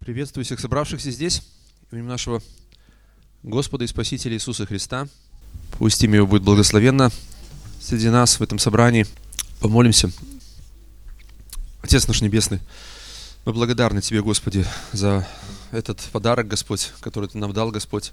Приветствую всех собравшихся здесь, в имя нашего Господа и Спасителя Иисуса Христа. Пусть имя Его будет благословенно среди нас в этом собрании. Помолимся. Отец наш Небесный, мы благодарны Тебе, Господи, за этот подарок, Господь, который Ты нам дал, Господь,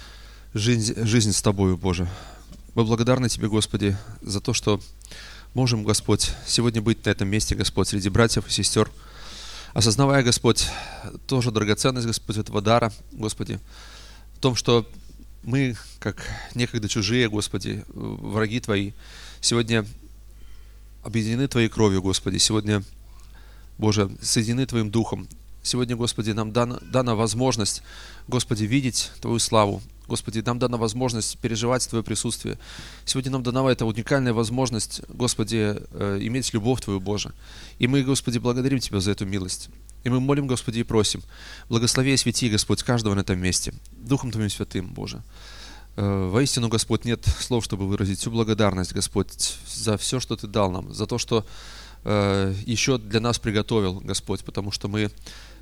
жизнь с Тобою, Боже. Мы благодарны Тебе, Господи, за то, что можем, Господь, сегодня быть на этом месте, Господь, среди братьев и сестер, осознавая, Господь, тоже драгоценность, Господь, этого дара, Господи, в том, что мы, как некогда чужие, Господи, враги Твои, сегодня объединены Твоей кровью, Господи, сегодня, Боже, соединены Твоим Духом. Сегодня, Господи, нам дана возможность, Господи, видеть Твою славу. Господи, нам дана возможность переживать Твое присутствие. Сегодня нам дана эта уникальная возможность, Господи, иметь любовь Твою, Боже. И мы, Господи, благодарим Тебя за эту милость. И мы молим, Господи, и просим, благослови и свети, Господь, каждого на этом месте, Духом Твоим Святым, Боже. Воистину, Господь, нет слов, чтобы выразить всю благодарность, Господь, за все, что Ты дал нам, за то, что еще для нас приготовил, Господь, потому что мы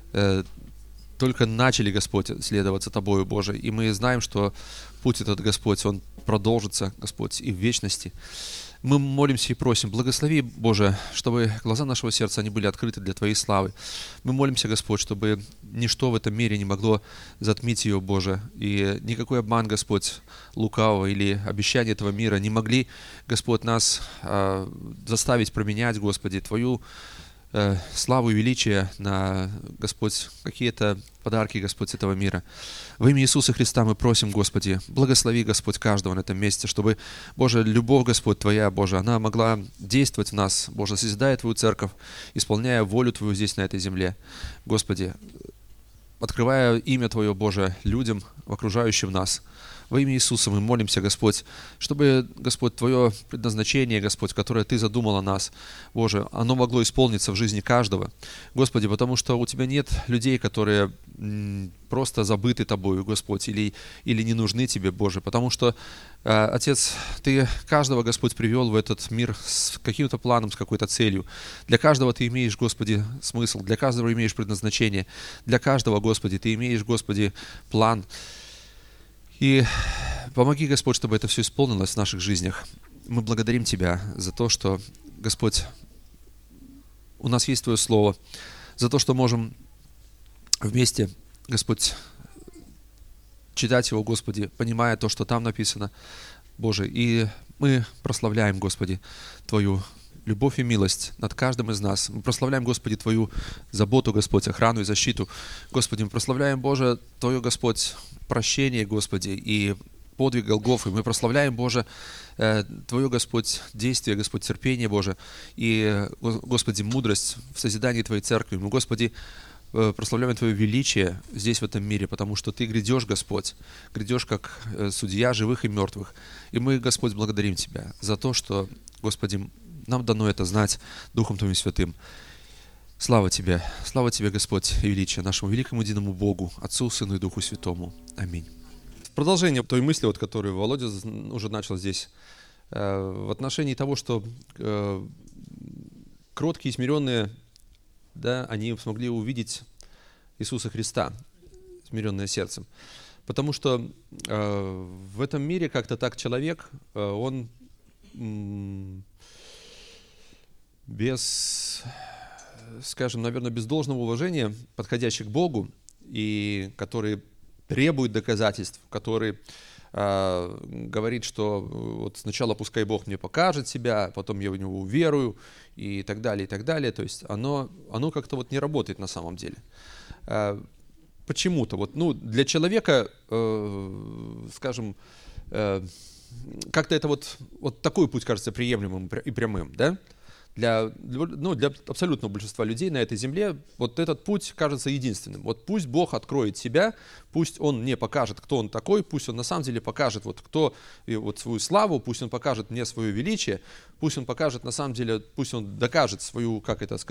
только начали, Господь, следовать за Тобою, Боже, и мы знаем, что путь этот, Господь, он продолжится, Господь, и в вечности. Мы молимся и просим, благослови, Боже, чтобы глаза нашего сердца, они были открыты для Твоей славы. Мы молимся, Господь, чтобы ничто в этом мире не могло затмить ее, Боже, и никакой обман, Господь, лукавого или обещания этого мира не могли, Господь, нас заставить променять, Господи, Твою славу и величие на, Господь, какие-то подарки, Господь, этого мира. Во имя Иисуса Христа мы просим, Господи, благослови, Господь, каждого на этом месте, чтобы, Боже, любовь, Господь, Твоя, Боже, она могла действовать в нас, Боже, созидая Твою церковь, исполняя волю Твою здесь, на этой земле. Господи, открывая имя Твое, Боже, людям, окружающим нас. Во имя Иисуса мы молимся, Господь, чтобы, Господь, Твое предназначение, Господь, которое Ты задумал о нас, Боже, оно могло исполниться в жизни каждого. Господи, потому что у Тебя нет людей, которые просто забыты Тобою, Господь, или не нужны Тебе, Боже, потому что, Отец, Ты каждого, Господь, привел в этот мир с каким-то планом, с какой-то целью. Для каждого Ты имеешь, Господи, смысл, для каждого имеешь предназначение, для каждого, Господи, Ты имеешь, Господи, план. И помоги, Господь, чтобы это все исполнилось в наших жизнях. Мы благодарим Тебя за то, что, Господь, у нас есть Твое Слово, за то, что можем вместе, Господь, читать его, Господи, понимая то, что там написано, Боже. И мы прославляем, Господи, Твою любовь и милость над каждым из нас. Мы прославляем, Господи, Твою заботу, Господь, охрану и защиту. Господи, мы прославляем, Боже, Твое, Господь, прощение, Господи, и подвиг Голгофы. Мы прославляем, Боже, Твое, Господь, действие, Господь, терпение, Боже, и, Господи, мудрость в созидании Твоей церкви. Мы, Господи, прославляем Твое величие здесь, в этом мире, потому что Ты грядешь, Господь, грядешь как судья живых и мертвых. И мы, Господь, благодарим Тебя за то, что, Господи, нам дано это знать Духом Твоим Святым. Слава Тебе, Господь, и величие нашему великому единому Богу, Отцу, Сыну и Духу Святому. Аминь. В продолжение той мысли, вот, которую Володя уже начал здесь, в отношении того, что кроткие и смиренные, да, они смогли увидеть Иисуса Христа, смиренное сердцем. Потому что в этом мире как-то так человек, он без, скажем, наверное, без должного уважения, подходящий к Богу, и который требует доказательств, который говорит, что вот сначала пускай Бог мне покажет себя, потом я в Него уверую, и так далее, и так далее. То есть оно как-то вот не работает на самом деле. Почему-то вот, для человека, скажем, как-то это вот такой путь кажется приемлемым и прямым, да? Для абсолютного большинства людей на этой земле вот этот путь кажется единственным. Вот пусть Бог откроет себя, пусть Он мне покажет, кто Он такой, пусть Он на самом деле покажет свою славу, пусть Он покажет мне свое величие, пусть Он покажет на самом деле, пусть Он докажет свою,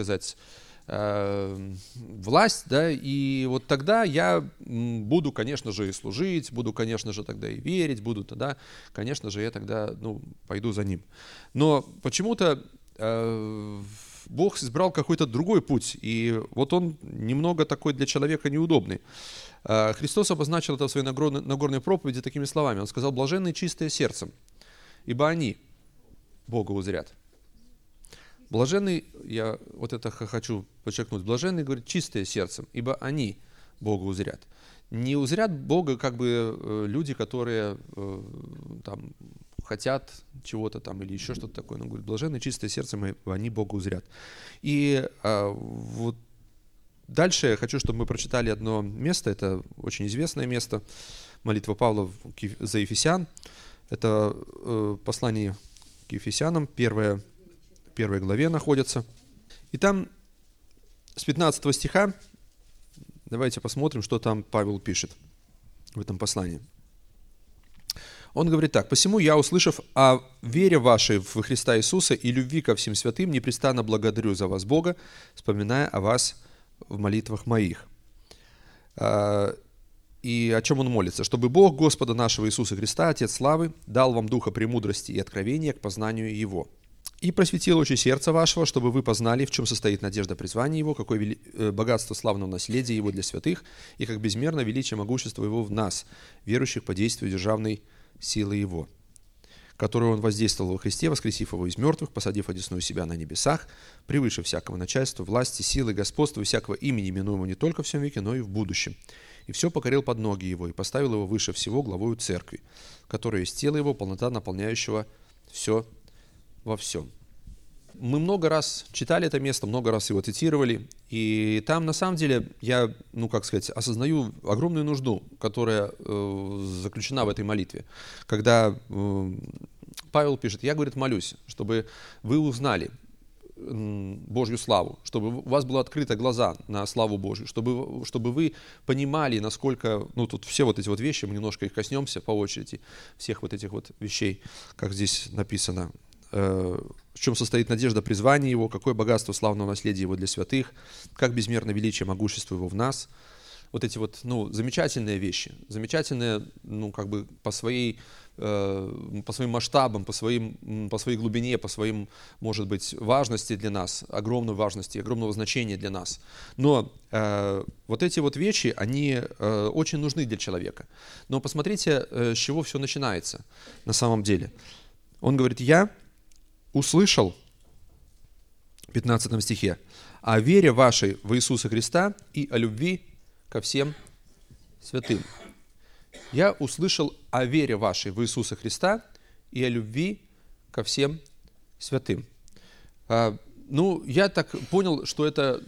власть, да, и вот тогда я буду, конечно же, и служить, буду, конечно же, тогда и верить, буду тогда, конечно же, я тогда, пойду за Ним. Но почему-то Бог избрал какой-то другой путь, и вот он немного такой для человека неудобный. Христос обозначил это в своей Нагорной проповеди такими словами. Он сказал: «Блаженные чистые сердцем, ибо они Бога узрят». Блаженный, я вот это хочу подчеркнуть, блаженный, говорит, чистые сердцем, ибо они Бога узрят. Не узрят Бога как бы люди, которые там хотят чего-то там или еще что-то такое. Он говорит: блаженные чистые сердцем, ибо они Бога узрят. И вот дальше я хочу, чтобы мы прочитали одно место, это очень известное место, молитва Павла за Ефесян. Это послание к Ефесянам, первой главе находится. И там с 15 стиха давайте посмотрим, что там Павел пишет в этом послании. Он говорит так: «Посему я, услышав о вере вашей в Христа Иисуса и любви ко всем святым, непрестанно благодарю за вас Бога, вспоминая о вас в молитвах моих». И о чем он молится? «Чтобы Бог Господа нашего Иисуса Христа, Отец славы, дал вам духа премудрости и откровения к познанию Его, и просветил очи сердца вашего, чтобы вы познали, в чем состоит надежда призвания Его, какое богатство славного наследия Его для святых, и как безмерно величие могущества Его в нас, верующих по действию державной силы Его, которую Он воздействовал во Христе, воскресив Его из мертвых, посадив одесную себя на небесах, превыше всякого начальства, власти, силы, господства и всякого имени, именуемого не только в всем веке, но и в будущем. И все покорил под ноги Его, и поставил Его выше всего главою церкви, которая есть тело Его, полнота наполняющего все во всем». Мы много раз читали это место, много раз его цитировали, и там на самом деле я, осознаю огромную нужду, которая заключена в этой молитве. Когда Павел пишет: «Я, говорит, молюсь, чтобы вы узнали Божью славу, чтобы у вас было открыты глаза на славу Божью, чтобы вы понимали, насколько, тут все вот эти вот вещи, мы немножко их коснемся по очереди, всех вот этих вот вещей, как здесь написано, в чем состоит надежда призвания Его, какое богатство славного наследия Его для святых, как безмерно величие могущества Его в нас». Вот эти вот, замечательные вещи, замечательные, по своим масштабам, по своей глубине, по своим, может быть, важности для нас, огромной важности, огромного значения для нас. Но вот эти вот вещи, они очень нужны для человека. Но посмотрите, с чего все начинается на самом деле. Он говорит: «Я услышал», в 15 стихе, «о вере вашей в Иисуса Христа и о любви ко всем святым». «Я услышал о вере вашей в Иисуса Христа и о любви ко всем святым». Я так понял, что это,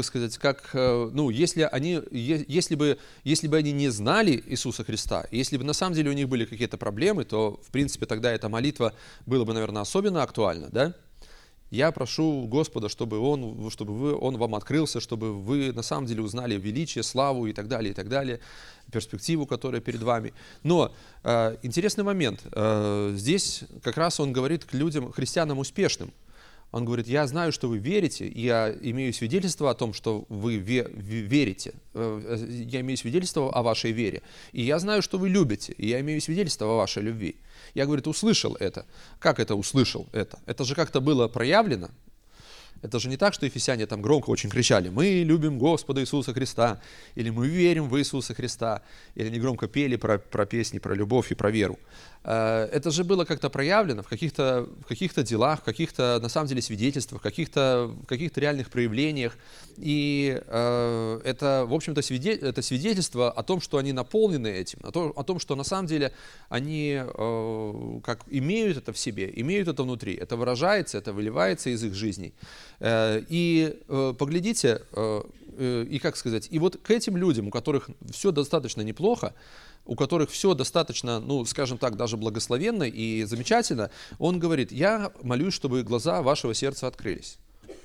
если бы они не знали Иисуса Христа, если бы на самом деле у них были какие-то проблемы, то, в принципе, тогда эта молитва была бы, наверное, особенно актуальна, да? «Я прошу Господа, чтобы Он вам открылся, чтобы вы на самом деле узнали величие, славу и так далее, перспективу, которая перед вами». Но интересный момент. Здесь как раз он говорит к людям, христианам успешным. Он говорит: «Я знаю, что вы верите, и я имею свидетельство о том, что вы верите. Я имею свидетельство о вашей вере. И я знаю, что вы любите, и я имею свидетельство о вашей любви». Я, говорит, услышал это. Как это услышал это? Это же как-то было проявлено. Это же не так, что ефесяне там громко очень кричали: «Мы любим Господа Иисуса Христа», или «Мы верим в Иисуса Христа», или они громко пели про песни, про любовь и про веру. Это же было как-то проявлено в каких-то делах, в каких-то, на самом деле, свидетельствах, в каких-то реальных проявлениях. И это, в общем-то, это свидетельство о том, что они наполнены этим, о том, что на самом деле они имеют это в себе, имеют это внутри, это выражается, это выливается из их жизней. И поглядите, и вот к этим людям, у которых все достаточно неплохо, у которых все достаточно, скажем так, даже благословенно и замечательно, он говорит: «Я молюсь, чтобы глаза вашего сердца открылись».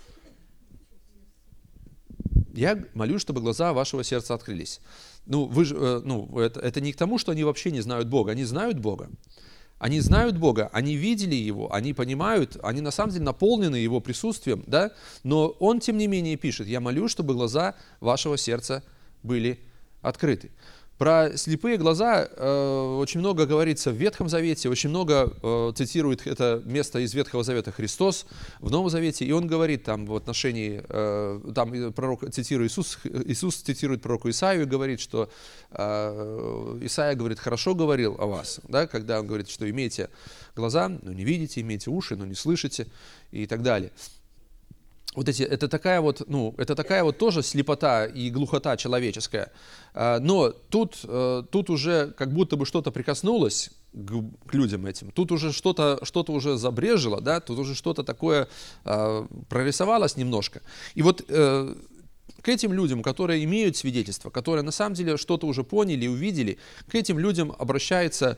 Я молюсь, чтобы глаза вашего сердца открылись. Это не к тому, что они вообще не знают Бога. Они знают Бога. Они знают Бога, они видели Его, они понимают, они на самом деле наполнены Его присутствием, да? Но Он, тем не менее, пишет: «Я молюсь, чтобы глаза вашего сердца были открыты». Про слепые глаза очень много говорится в Ветхом Завете, очень много цитирует это место из Ветхого Завета Христос в Новом Завете, и он говорит там в отношении, там пророк цитирует Иисус цитирует пророка Исаию и говорит, что Исаия говорит, хорошо говорил о вас, да, когда он говорит, что имеете глаза, но не видите, имеете уши, но не слышите и так далее. Это такая вот тоже слепота и глухота человеческая. Но тут уже как будто бы что-то прикоснулось к людям этим. Тут уже что-то уже забрежило, да, тут уже что-то такое прорисовалось немножко. И вот к этим людям, которые имеют свидетельство, которые на самом деле что-то уже поняли и увидели, к этим людям обращается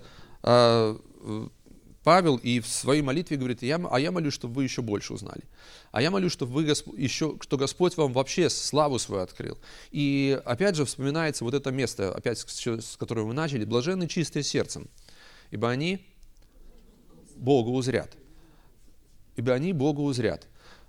Павел и в своей молитве говорит, я молюсь, чтобы вы еще больше узнали. А я молюсь, чтобы что Господь вам вообще славу свою открыл. И опять же вспоминается вот это место, опять с которого мы начали, блаженны чистые сердцем, ибо они Бога узрят. Ибо они Бога узрят.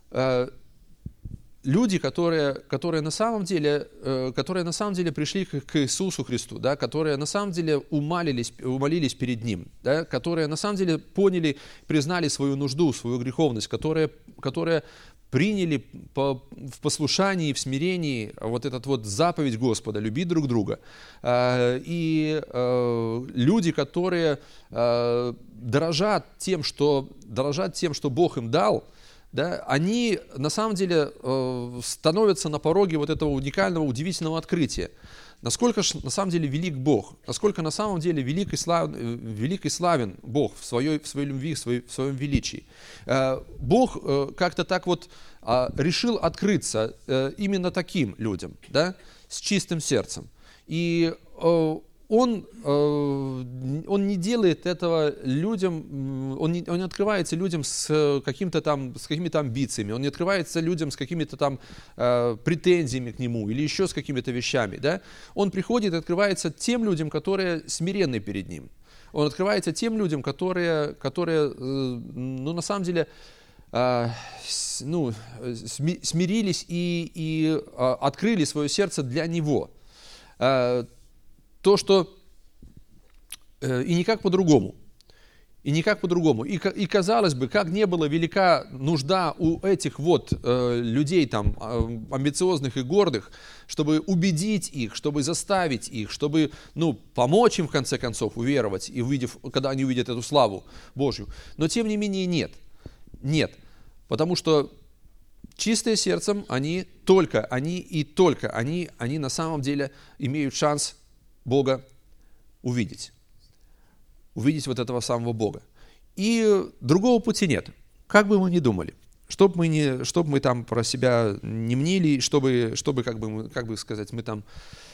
Люди, которые на самом деле пришли к Иисусу Христу, да, которые на самом деле умолились перед Ним, да, которые на самом деле поняли, признали свою нужду, свою греховность, которые приняли в послушании, в смирении вот этот вот заповедь Господа, любить друг друга. И люди, которые дорожат тем, что Бог им дал, да, они на самом деле становятся на пороге вот этого уникального, удивительного открытия. Насколько же на самом деле велик Бог, насколько на самом деле велик и славен Бог в своей любви, в своем величии. Бог как-то так вот решил открыться именно таким людям, да, с чистым сердцем. И Он не делает этого людям, он не открывается людям с какими-то амбициями, он не открывается людям с какими-то там претензиями к нему или еще с какими-то вещами. Да? Он приходит и открывается тем людям, которые смиренны перед ним. Он открывается тем людям, которые на самом деле смирились и открыли свое сердце для него. То, что и никак по-другому. И казалось бы, как не была велика нужда у этих вот людей там амбициозных и гордых, чтобы убедить их, чтобы заставить их, чтобы помочь им в конце концов уверовать, когда они увидят эту славу Божью. Но тем не менее нет. Потому что чистые сердцем они на самом деле имеют шанс Бога увидеть вот этого самого Бога. И другого пути нет. Как бы мы ни думали, чтобы мы там про себя не мнили, чтобы мы там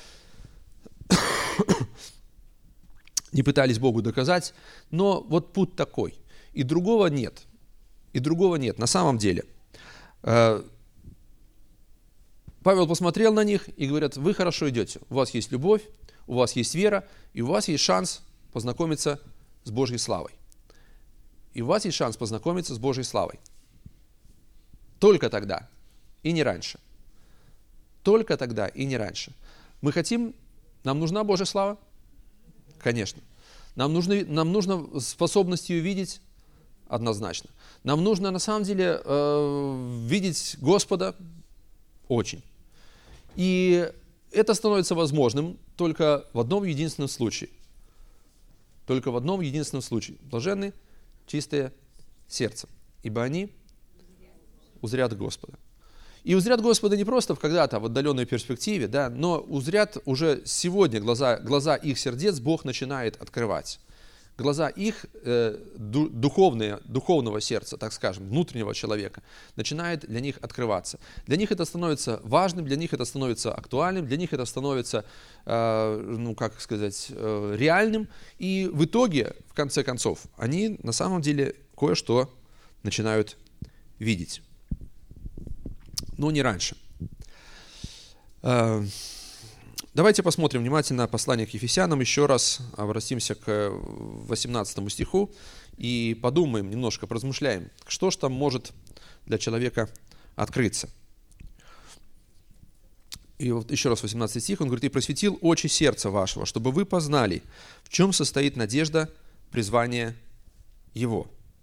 не пытались Богу доказать, но вот путь такой. И другого нет. На самом деле. Павел посмотрел на них и говорит, вы хорошо идете, у вас есть любовь, у вас есть вера, и у вас есть шанс познакомиться с Божьей славой. Только тогда и не раньше. Мы хотим, нам нужна Божья слава? Конечно. Нам нужна способность ее видеть? Однозначно. Нам нужно на самом деле видеть Господа? Очень. И это становится возможным только в одном единственном случае. Блаженны чистые сердцем, ибо они узрят Господа. И узрят Господа не просто когда-то в отдаленной перспективе, да, но узрят уже сегодня глаза их сердец Бог начинает открывать. Глаза их духовного сердца, так скажем, внутреннего человека, начинает для них открываться. Для них это становится важным, для них это становится актуальным, для них это становится, реальным. И в итоге, в конце концов, они на самом деле кое-что начинают видеть. Но не раньше. Давайте посмотрим внимательно послание к Ефесянам, еще раз обратимся к 18 стиху и подумаем немножко, поразмышляем, что же там может для человека открыться. И вот еще раз 18 стих, он говорит, «И просветил очи сердца вашего, чтобы вы познали, в чем состоит надежда призвания его».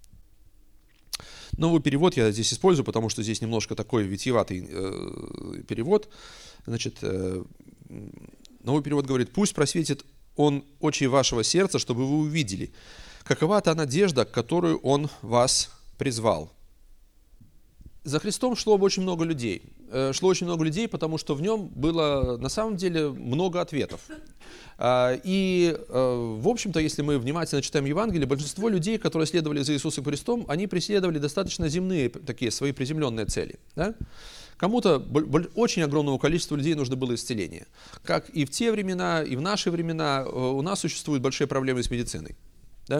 Новый перевод я здесь использую, потому что здесь немножко такой витиеватый перевод. Значит, новый перевод говорит, «Пусть просветит он очи вашего сердца, чтобы вы увидели, какова та надежда, к которую он вас призвал». За Христом шло очень много людей. Шло очень много людей, потому что в нем было на самом деле много ответов. И, в общем-то, если мы внимательно читаем Евангелие, большинство людей, которые следовали за Иисусом Христом, они преследовали достаточно земные, такие свои приземленные цели. Да? Кому-то, очень огромному количеству людей нужно было исцеление. Как и в те времена, и в наши времена у нас существуют большие проблемы с медициной. Да?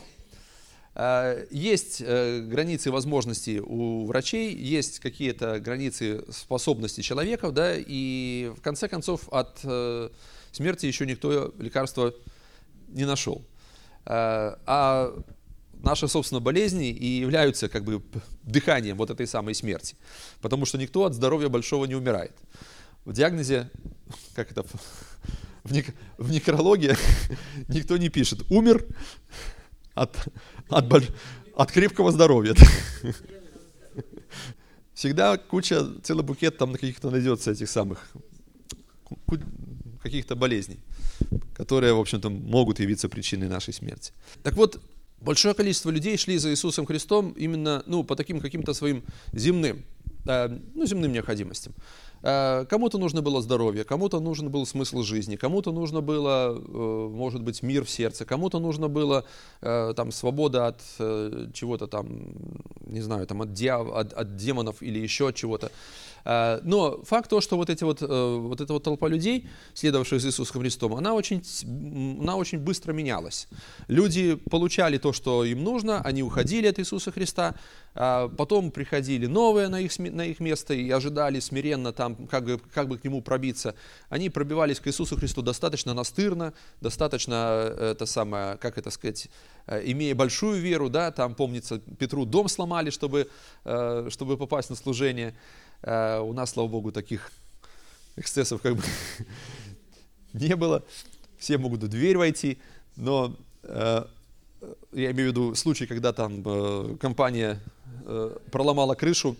Есть границы возможностей у врачей, есть какие-то границы способностей человека, да, и в конце концов от смерти еще никто лекарства не нашел. А наши, собственно, болезни и являются как бы дыханием вот этой самой смерти, потому что никто от здоровья большого не умирает. В диагнозе, как это, в некрологии никто не пишет «умер от крепкого здоровья». Всегда целый букет там каких-то найдется этих самых, каких-то болезней, которые, в общем-то, могут явиться причиной нашей смерти. Так вот, большое количество людей шли за Иисусом Христом именно, по таким каким-то своим земным необходимостям. Кому-то нужно было здоровье, кому-то нужен был смысл жизни, кому-то нужно было, может быть, мир в сердце, кому-то нужно было там свобода от чего-то там, не знаю, там от демонов или еще от чего-то. Но факт то, что вот эта вот толпа людей, следовавших за Иисусом Христом, она очень быстро менялась. Люди получали то, что им нужно, они уходили от Иисуса Христа, потом приходили новые на их место и ожидали смиренно там, как бы к нему пробиться. Они пробивались к Иисусу Христу достаточно настырно, достаточно, имея большую веру, да, там, помнится, Петру дом сломали, чтобы попасть на служение. У нас, слава Богу, таких эксцессов как бы не было. Все могут в дверь войти, но я имею в виду случай, когда там компания проломала крышу,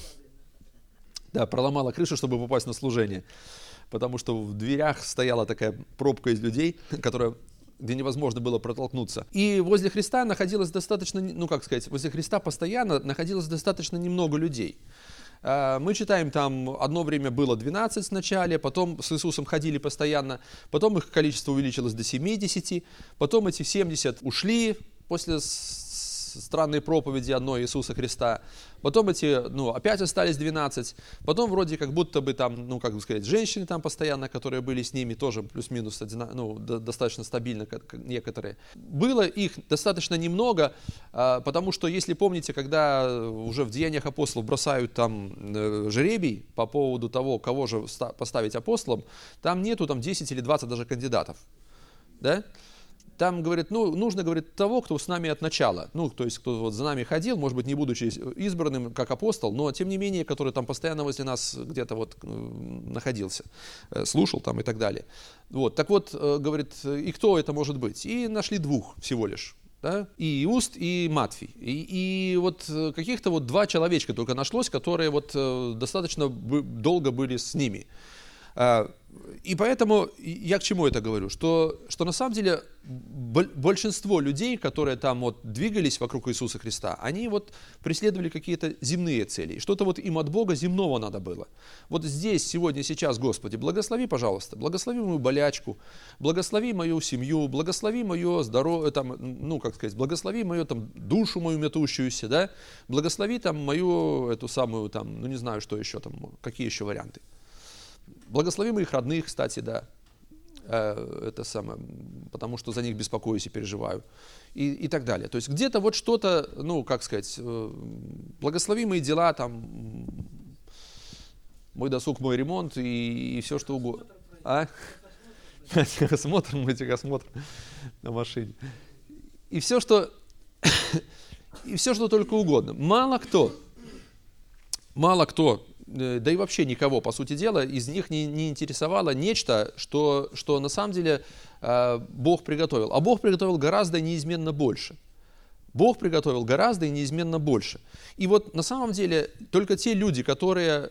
чтобы попасть на служение, потому что в дверях стояла такая пробка из людей, где невозможно было протолкнуться. И возле Христа находилось достаточно, возле Христа постоянно находилось достаточно немного людей. Мы читаем, там одно время было 12 вначале, потом с Иисусом ходили постоянно, потом их количество увеличилось до 70, потом эти 70 ушли после странной проповеди одной Иисуса Христа, потом опять остались 12, потом вроде как будто бы там, женщины там постоянно, которые были с ними, тоже плюс-минус достаточно стабильно некоторые. Было их достаточно немного, потому что, если помните, когда уже в Деяниях апостолов бросают там жребий по поводу того, кого же поставить апостолом, там нету 10 или 20 даже кандидатов, да? Там, говорит, нужно, говорит, того, кто с нами от начала. То есть, кто вот за нами ходил, может быть, не будучи избранным как апостол, но, тем не менее, который там постоянно возле нас где-то вот находился, слушал там и так далее. Вот, так вот, говорит, и кто это может быть? И нашли двух всего лишь. Да? И Иуст, и Матфий. И вот каких-то вот 2 человечка только нашлось, которые вот достаточно долго были с ними. И поэтому я к чему это говорю? Что на самом деле большинство людей, которые там вот двигались вокруг Иисуса Христа, они вот преследовали какие-то земные цели. Что-то вот им от Бога земного надо было. Вот здесь, сегодня, сейчас, Господи, благослови, пожалуйста, благослови мою болячку, благослови мою семью, благослови мое здоровье, благослови мою там душу мою метущуюся, да, благослови там мою эту самую там, не знаю, что еще там, какие еще варианты. Благослови моих родных, кстати, да, потому что за них беспокоюсь и переживаю, и так далее. То есть где-то вот что-то, благослови мои дела, там, мой досуг, мой ремонт и все, что угодно. Техосмотр, мой техосмотр на машине. И все, что только угодно. Мало кто да и вообще никого, по сути дела, из них не интересовало нечто, что на самом деле Бог приготовил. А Бог приготовил гораздо неизменно больше. Бог приготовил гораздо и неизменно больше. И вот на самом деле только те люди, которые,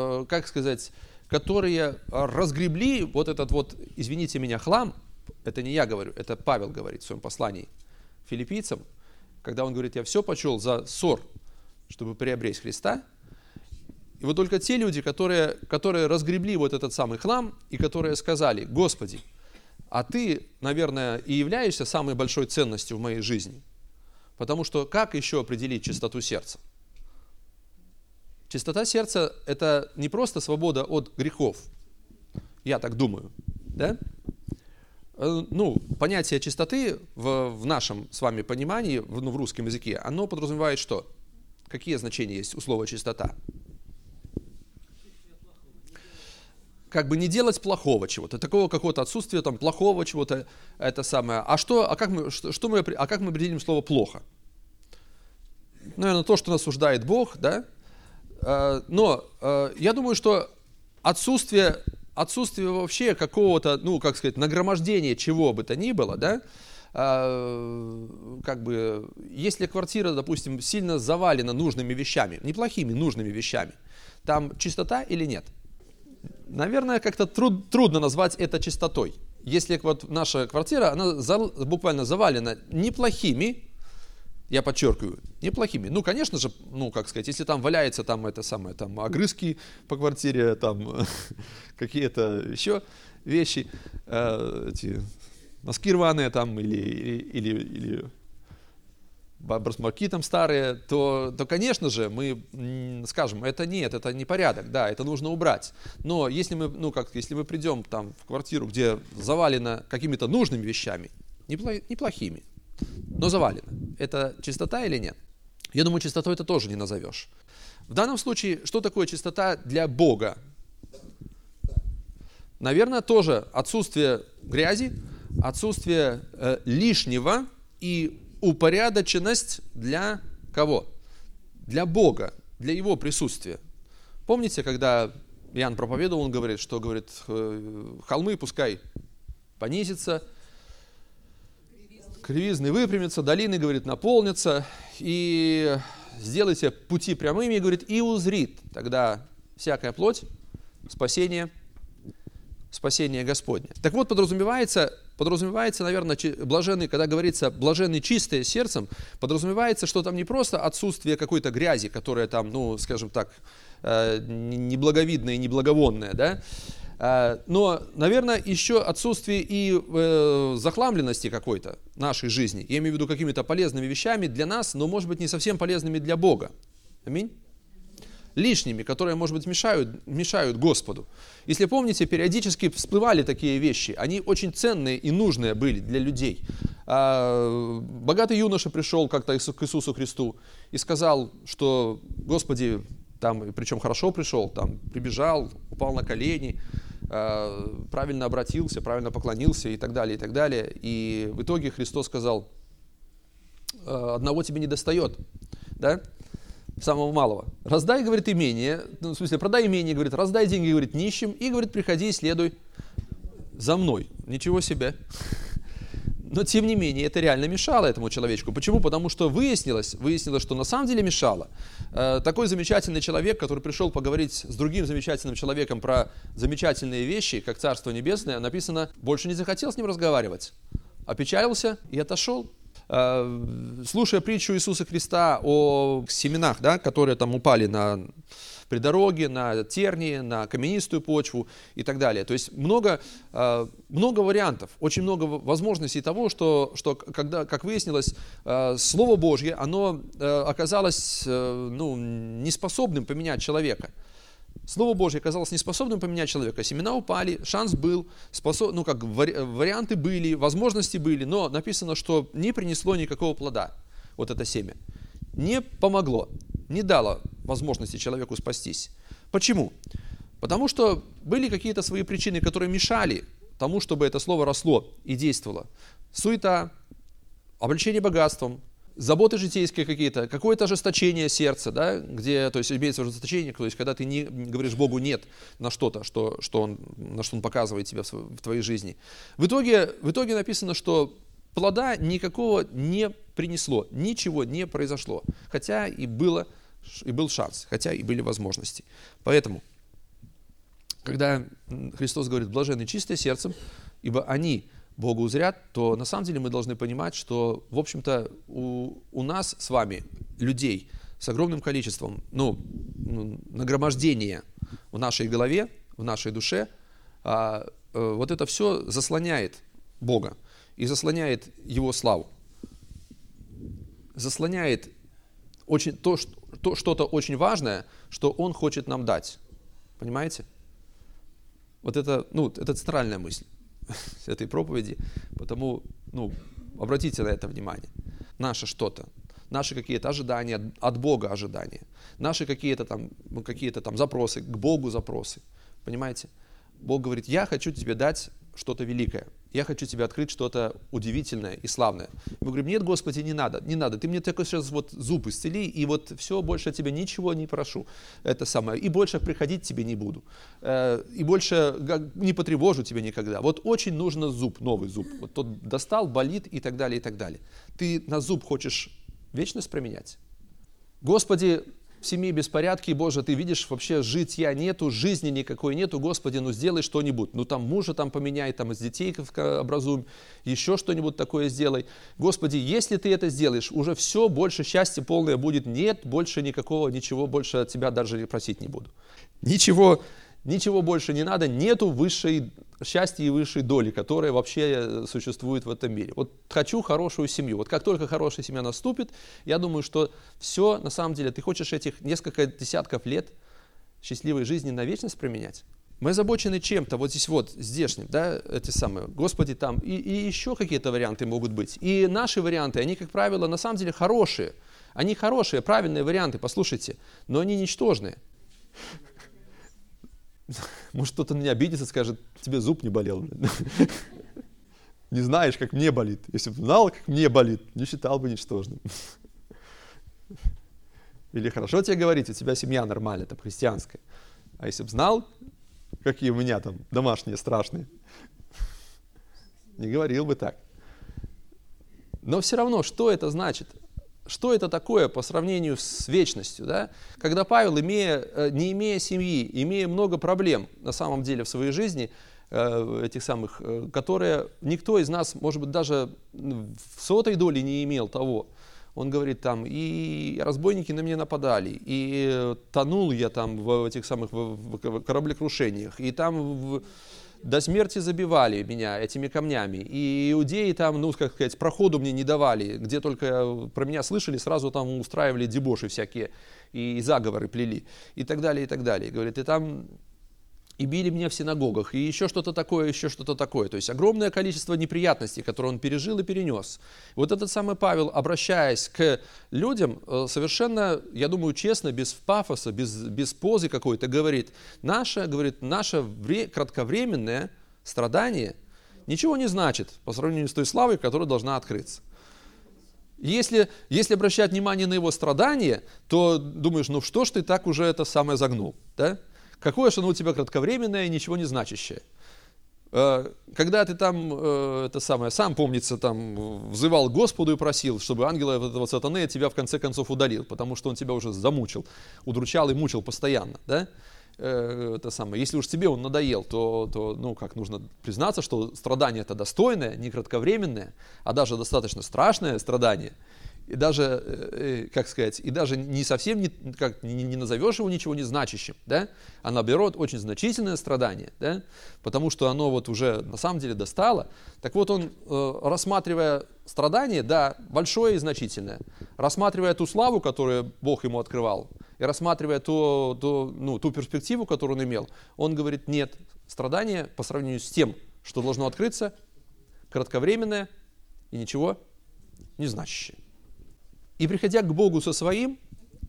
которые разгребли вот этот вот, извините меня, хлам, это не я говорю, это Павел говорит в своем послании филиппийцам, когда он говорит: я все почел за ссор, чтобы приобрести Христа. И вот только те люди, которые разгребли вот этот самый хлам и которые сказали: Господи, а Ты, наверное, и являешься самой большой ценностью в моей жизни. Потому что как еще определить чистоту сердца? Чистота сердца – это не просто свобода от грехов. Я так думаю. Да? Понятие чистоты в нашем с вами понимании, в русском языке, оно подразумевает что? Какие значения есть у слова чистота? Как бы не делать плохого чего-то, такого какого-то отсутствия там плохого чего-то, это самое. Как мы определим слово плохо? Наверное, то, что нас осуждает Бог, да? Но я думаю, что отсутствие вообще какого-то, нагромождения чего бы то ни было, да? Если квартира, допустим, сильно завалена нужными вещами, неплохими нужными вещами, там чистота или нет? Наверное, как-то трудно назвать это чистотой. Если вот наша квартира, она буквально завалена неплохими, я подчеркиваю, неплохими. Конечно же, если там валяется там огрызки по квартире, там какие-то еще вещи, эти носки рваные там или башмаки там старые, то, конечно же, мы скажем, это не порядок, да, это нужно убрать. Но если мы придем там в квартиру, где завалено какими-то нужными вещами, неплохими, но завалено, это чистота или нет? Я думаю, чистотой это тоже не назовешь. В данном случае, что такое чистота для Бога? Наверное, тоже отсутствие грязи, отсутствие лишнего и упорядоченность для кого? Для Бога, для Его присутствия. Помните, когда Иоанн проповедовал, он говорит, холмы пускай понизятся, кривизны выпрямятся, долины, говорит, наполнятся, и сделайте пути прямыми, говорит, и узрит тогда всякая плоть спасение Господне. Так вот, подразумевается, наверное, блаженный, когда говорится блаженный чистое сердцем, подразумевается, что там не просто отсутствие какой-то грязи, которая там, неблаговидная и неблаговонная, да, но, наверное, еще отсутствие и захламленности какой-то нашей жизни. Я имею в виду какими-то полезными вещами для нас, но, может быть, не совсем полезными для Бога. Аминь. Лишними, которые, может быть, мешают Господу. Если помните, периодически всплывали такие вещи. Они очень ценные и нужные были для людей. Богатый юноша пришел как-то к Иисусу Христу и сказал, что, Господи, причем хорошо пришел, прибежал, упал на колени, правильно обратился, правильно поклонился и так далее, и так далее. И в итоге Христос сказал: одного тебе не достает, да? Самого малого. Раздай, говорит, имение, продай имение, говорит, раздай деньги, говорит, нищим, и, говорит, приходи и следуй за мной. Ничего себе. Но, тем не менее, это реально мешало этому человечку. Почему? Потому что выяснилось, что на самом деле мешало. Такой замечательный человек, который пришел поговорить с другим замечательным человеком про замечательные вещи, как Царство Небесное, написано, больше не захотел с ним разговаривать, опечалился и отошел. Слушая притчу Иисуса Христа о семенах, да, которые там упали при дороге, на тернии, на каменистую почву и так далее. То есть много вариантов, очень много возможностей того, что когда, как выяснилось, Слово Божье, оно оказалось неспособным поменять человека. Слово Божье оказалось неспособным поменять человека. Семена упали, шанс был, варианты были, возможности были, но написано, что не принесло никакого плода вот это семя. Не помогло, не дало возможности человеку спастись. Почему? Потому что были какие-то свои причины, которые мешали тому, чтобы это слово росло и действовало. Суета, облечение богатством, заботы житейские какие-то, какое-то ожесточение сердца, да, где, то есть имеется ожесточение, то есть когда ты не говоришь Богу «нет» на что-то, на что Он показывает тебя в твоей жизни. В итоге написано, что плода никакого не принесло, ничего не произошло, хотя и был шанс, хотя и были возможности. Поэтому, когда Христос говорит «блаженны чистые сердцем, ибо они Бога узрят», то на самом деле мы должны понимать, что, в общем-то, у нас с вами, людей, с огромным количеством, нагромождения в нашей голове, в нашей душе, вот это все заслоняет Бога и заслоняет Его славу. Заслоняет что-то очень важное, что Он хочет нам дать. Понимаете? Вот это центральная мысль этой проповеди, потому, обратите на это внимание. Наше что-то, наши какие-то ожидания, от Бога ожидания, наши какие-то там запросы, к Богу запросы, понимаете? Бог говорит, я хочу тебе дать что-то великое, я хочу тебе открыть что-то удивительное и славное. Мы говорим, нет, Господи, не надо, ты мне только сейчас вот зуб исцели, и вот все, больше я тебя ничего не прошу, и больше приходить тебе не буду, и больше не потревожу тебя никогда. Вот очень нужно зуб, новый зуб, вот тот достал, болит и так далее, и так далее. Ты на зуб хочешь вечность променять? Господи, в семье беспорядки, Боже, ты видишь, вообще житья нету, жизни никакой нету, Господи, сделай что-нибудь. Там мужа поменяй, из детей образуем, еще что-нибудь такое сделай. Господи, если ты это сделаешь, уже все, больше счастья полное будет, нет, больше ничего больше от тебя даже просить не буду. Ничего больше не надо, нету высшей счастья и высшей доли, которая вообще существует в этом мире. Вот хочу хорошую семью. Вот как только хорошая семья наступит, я думаю, что все, на самом деле, ты хочешь этих несколько десятков лет счастливой жизни на вечность променять? Мы озабочены чем-то, вот здесь здешним, да, эти самые, Господи, там, и еще какие-то варианты могут быть. И наши варианты, они, как правило, на самом деле хорошие. Они хорошие, правильные варианты, послушайте, но они ничтожные. Может, кто-то на меня обидится, скажет, тебе зуб не болел. Не знаешь, как мне болит. Если бы знал, как мне болит, не считал бы ничтожным. Или хорошо тебе говорить, у тебя семья нормальная, там, христианская. А если бы знал, какие у меня там домашние страшные, не говорил бы так. Но все равно, что это значит? Что это такое по сравнению с вечностью? Да? Когда Павел, не имея семьи, имея много проблем на самом деле в своей жизни, которые никто из нас, может быть, даже в сотой доли не имел того, он говорит, и разбойники на меня нападали, и тонул я в этих самых в кораблекрушениях, и до смерти забивали меня этими камнями. И иудеи проходу мне не давали. Где только про меня слышали, сразу устраивали дебоши всякие. И заговоры плели. И так далее, и так далее. Говорит, и били меня в синагогах. И еще что-то такое. То есть огромное количество неприятностей, которые он пережил и перенес. Вот этот самый Павел, обращаясь к людям, совершенно, я думаю, честно, без пафоса, без позы какой-то, говорит, наше кратковременное страдание ничего не значит по сравнению с той славой, которая должна открыться. Если обращать внимание на его страдания, то думаешь, что ж ты так уже это самое загнул, да? Какое же оно у тебя кратковременное и ничего не значащее. Когда ты сам, помнится, взывал к Господу и просил, чтобы ангела этого сатаны от тебя в конце концов удалил, потому что он тебя уже замучил, удручал и мучил постоянно, да? Если уж тебе он надоел, то нужно признаться, что страдание это достойное, не кратковременное, а даже достаточно страшное страдание. И даже, не совсем не назовешь его ничего не значащим, да? А наоборот, очень значительное страдание, да? Потому что оно уже на самом деле достало. Так вот он, рассматривая страдание, да, большое и значительное, рассматривая ту славу, которую Бог ему открывал, и рассматривая ту перспективу, которую он имел, он говорит, нет, страдание по сравнению с тем, что должно открыться, кратковременное и ничего не значащее. И приходя к Богу со своим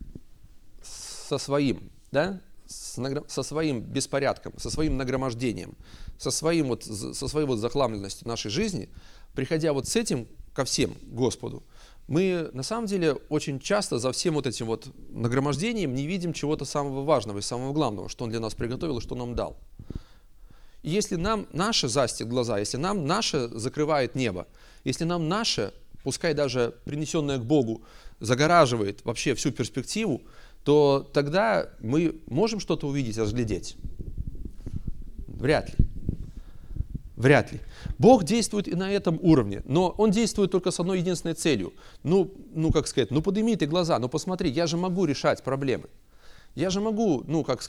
беспорядком, со своим нагромождением, со своей захламленностью нашей жизни, приходя с этим ко всем Господу, Мы на самом деле очень часто за всем вот этим вот нагромождением не видим чего-то самого важного и самого главного, что Он для нас приготовил и что нам дал. И если нам наше застит глаза, если нам наше закрывает небо, если нам наше, пускай даже принесенное к Богу, загораживает вообще всю перспективу, то тогда мы можем что-то увидеть, разглядеть? Вряд ли. Вряд ли. Бог действует и на этом уровне, но Он действует только с одной единственной целью. Как сказать, подними ты глаза, посмотри, я же могу решать проблемы. Я же могу,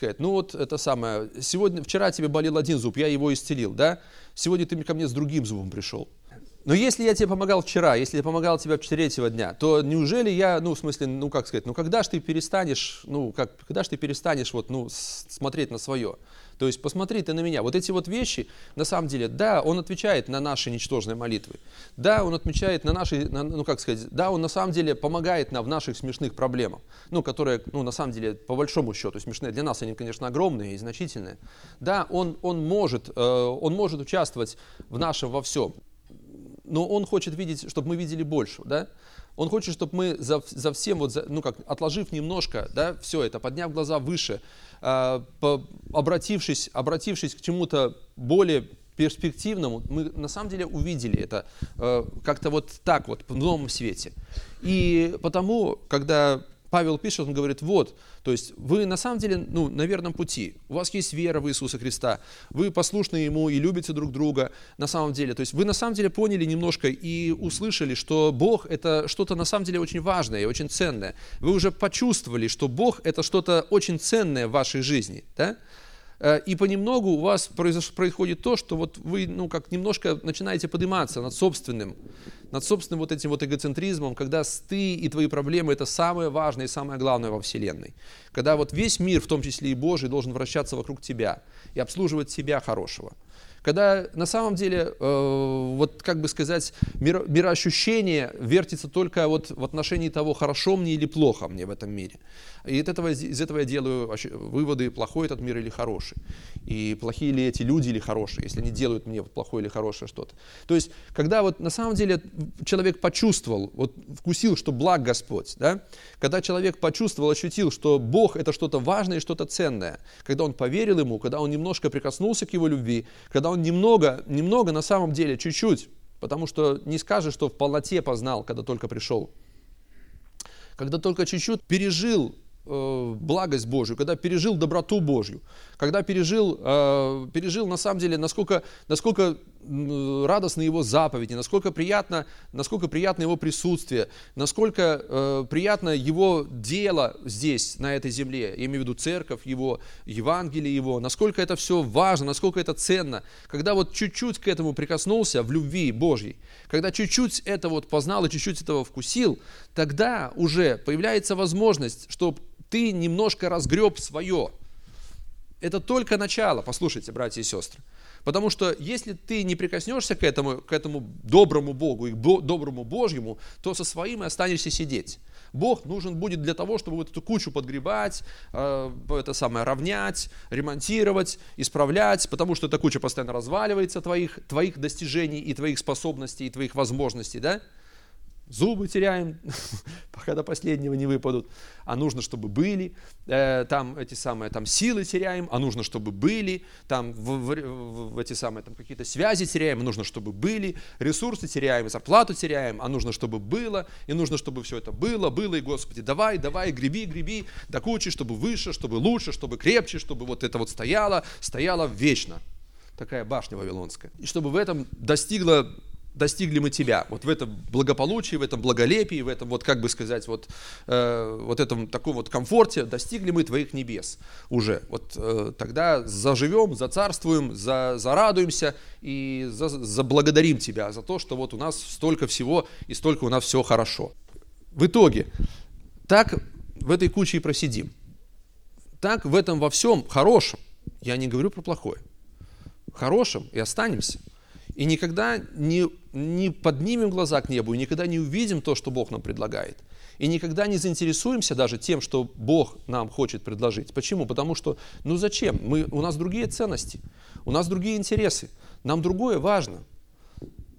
вчера тебе болел один зуб, я его исцелил, да? Сегодня ты ко мне с другим зубом пришел. Но если я тебе помогал вчера, если я помогал тебе третьего дня, то неужели я, когда же ты перестанешь, смотреть на свое? То есть посмотри ты на меня. Вот эти вот вещи, на самом деле, да, Он отвечает на наши ничтожные молитвы. Да, Он отвечает на наши, да, Он на самом деле помогает нам в наших смешных проблемах, которые, на самом деле, по большому счету смешные. Для нас они, конечно, огромные и значительные. Да, Он может участвовать в нашем во всем. Но Он хочет видеть, чтобы мы видели больше, да? Он хочет, чтобы мы за всем, отложив немножко, да, все это, подняв глаза выше, обратившись к чему-то более перспективному, мы на самом деле увидели это как-то вот так вот в новом свете. И потому, когда Павел пишет, он говорит, то есть вы на самом деле на верном пути, у вас есть вера в Иисуса Христа, вы послушны Ему и любите друг друга на самом деле, то есть вы на самом деле поняли немножко и услышали, что Бог это что-то на самом деле очень важное и очень ценное, вы уже почувствовали, что Бог это что-то очень ценное в вашей жизни, да? И понемногу у вас происходит то, что вот вы немножко начинаете подниматься над собственным вот этим вот эгоцентризмом, когда ты и твои проблемы это самое важное и самое главное во Вселенной. Когда вот весь мир, в том числе и Божий, должен вращаться вокруг тебя и обслуживать себя хорошего. Когда на самом деле, мироощущение вертится только вот в отношении того, хорошо мне или плохо мне в этом мире. И из этого я делаю выводы, плохой этот мир или хороший. И плохие ли эти люди или хорошие, если они делают мне плохое или хорошее что-то. То есть, когда вот на самом деле человек почувствовал, вкусил, что благ Господь, да? Когда человек почувствовал, ощутил, что Бог это что-то важное и что-то ценное, когда он поверил Ему, когда он немножко прикоснулся к Его любви, когда он немного на самом деле, чуть-чуть, потому что не скажешь, что в полноте познал, когда только пришел, когда только чуть-чуть пережил благость Божью, когда пережил доброту Божью, когда пережил на самом деле, насколько радостны Его заповеди, насколько приятно Его присутствие, насколько приятно Его дело здесь, на этой земле, я имею в виду церковь Его, Евангелие Его, насколько это все важно, насколько это ценно, когда вот чуть-чуть к этому прикоснулся в любви Божьей, когда чуть-чуть это вот познал и чуть-чуть этого вкусил, тогда уже появляется возможность, чтобы ты немножко разгреб свое. Это только начало, послушайте, братья и сестры. Потому что если ты не прикоснешься к этому доброму Богу и доброму Божьему, то со своим и останешься сидеть. Бог нужен будет для того, чтобы вот эту кучу подгребать, равнять, ремонтировать, исправлять, потому что эта куча постоянно разваливается твоих достижений и твоих способностей, и твоих возможностей, да? Зубы теряем, пока до последнего не выпадут, а нужно, чтобы были, там силы теряем, а нужно, чтобы были, какие-то связи теряем, а нужно, чтобы были, ресурсы теряем, зарплату теряем, а нужно, чтобы было, и нужно, чтобы все это было, и Господи, давай, греби, до кучи, чтобы выше, чтобы лучше, чтобы крепче, чтобы вот это вот стояло вечно, такая башня вавилонская, и чтобы в этом достигли мы тебя, вот в этом благополучии, в этом благолепии, в этом этом таком вот комфорте достигли мы твоих небес уже. Тогда заживем, зацарствуем, зарадуемся и заблагодарим тебя за то, что вот у нас столько всего и столько у нас все хорошо. В итоге, так в этой куче и просидим. Так в этом во всем хорошем, я не говорю про плохое, хорошем и останемся. И никогда не поднимем глаза к небу, и никогда не увидим то, что Бог нам предлагает. И никогда не заинтересуемся даже тем, что Бог нам хочет предложить. Почему? Потому что, зачем? У нас другие ценности, у нас другие интересы, нам другое важно.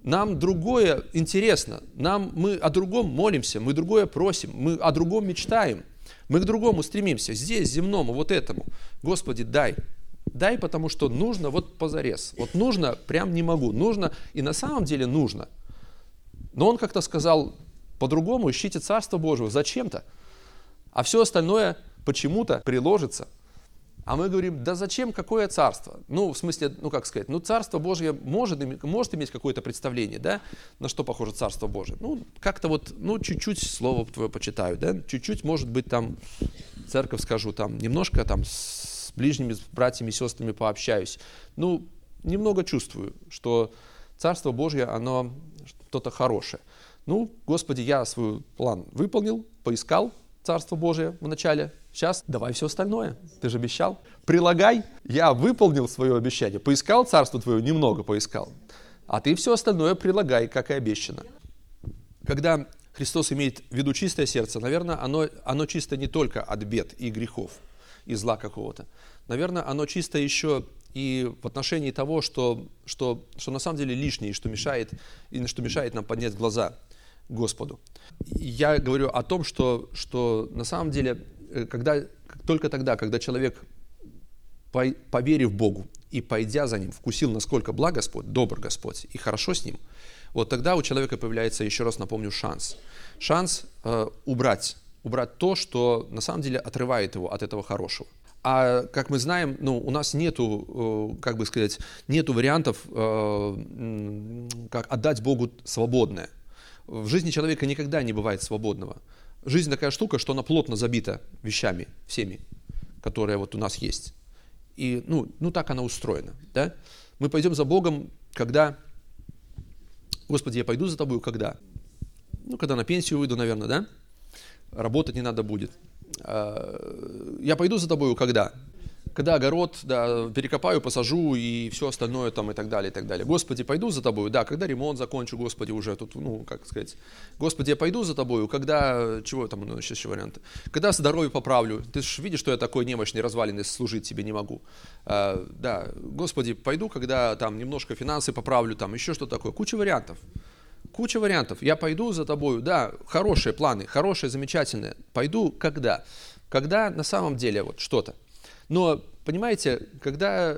Нам другое интересно, мы о другом молимся, мы другое просим, мы о другом мечтаем, мы к другому стремимся, здесь, земному, вот этому. Господи, дай. Дай, потому что нужно вот позарез. Вот нужно, прям не могу. Нужно, и на самом деле нужно. Но он как-то сказал по-другому: ищите Царство Божие зачем-то, а все остальное почему-то приложится. А мы говорим: да зачем, какое царство? Ну, в смысле, как сказать, Царство Божье может иметь какое-то представление, да, на что похоже Царство Божие. Как-то вот, чуть-чуть Слово Твое почитаю, да, чуть-чуть, может быть, там, церковь скажу, там, немножко там с ближними, с братьями и сестрами пообщаюсь. Немного чувствую, что Царство Божье, оно что-то хорошее. Господи, я свой план выполнил, поискал Царство Божие в начале. Сейчас давай все остальное. Ты же обещал. Прилагай. Я выполнил свое обещание. Поискал Царство Твое, немного поискал. А ты все остальное прилагай, как и обещано. Когда Христос имеет в виду чистое сердце, наверное, оно чисто не только от бед и грехов, и зла какого-то. Наверное, оно чисто еще и в отношении того, что на самом деле лишнее, и что мешает нам поднять глаза Господу. Я говорю о том, что на самом деле, только тогда, когда человек, поверив Богу и пойдя за Ним, вкусил, насколько благ Господь, добр Господь и хорошо с Ним, вот тогда у человека появляется, еще раз напомню, шанс убрать то, что на самом деле отрывает его от этого хорошего. А как мы знаем, у нас нету вариантов, как отдать Богу свободное. В жизни человека никогда не бывает свободного. Жизнь такая штука, что она плотно забита вещами, всеми, которые вот у нас есть. И, так она устроена, да? Мы пойдем за Богом, когда... Господи, я пойду за Тобою, когда? Когда на пенсию выйду, наверное, да? Работать не надо будет. Я пойду за Тобою, когда? Когда огород, да, перекопаю, посажу и все остальное там и так далее, и так далее. Господи, пойду за Тобою, да, когда ремонт закончу, Господи, уже тут, Господи, я пойду за Тобою, когда, чего там, сейчас еще варианты, когда здоровье поправлю, ты же видишь, что я такой немощный, разваленный, служить Тебе не могу. Да, Господи, пойду, когда там немножко финансы поправлю, там еще что такое, куча вариантов. Я пойду за Тобою, да, хорошие планы, хорошие, замечательные. Пойду когда? Когда на самом деле вот что-то. Но, понимаете, когда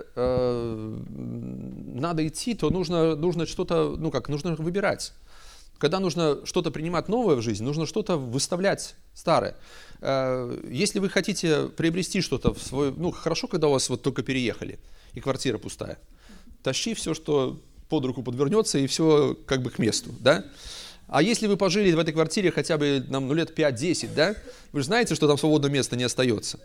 надо идти, то нужно что-то, нужно выбирать. Когда нужно что-то принимать новое в жизнь, нужно что-то выставлять старое. Если вы хотите приобрести что-то в свой... хорошо, когда у вас вот только переехали, и квартира пустая. Тащи все, что под руку подвернется, и все как бы к месту, да? А если вы пожили в этой квартире хотя бы лет 5-10, да? Вы же знаете, что там свободного места не остается.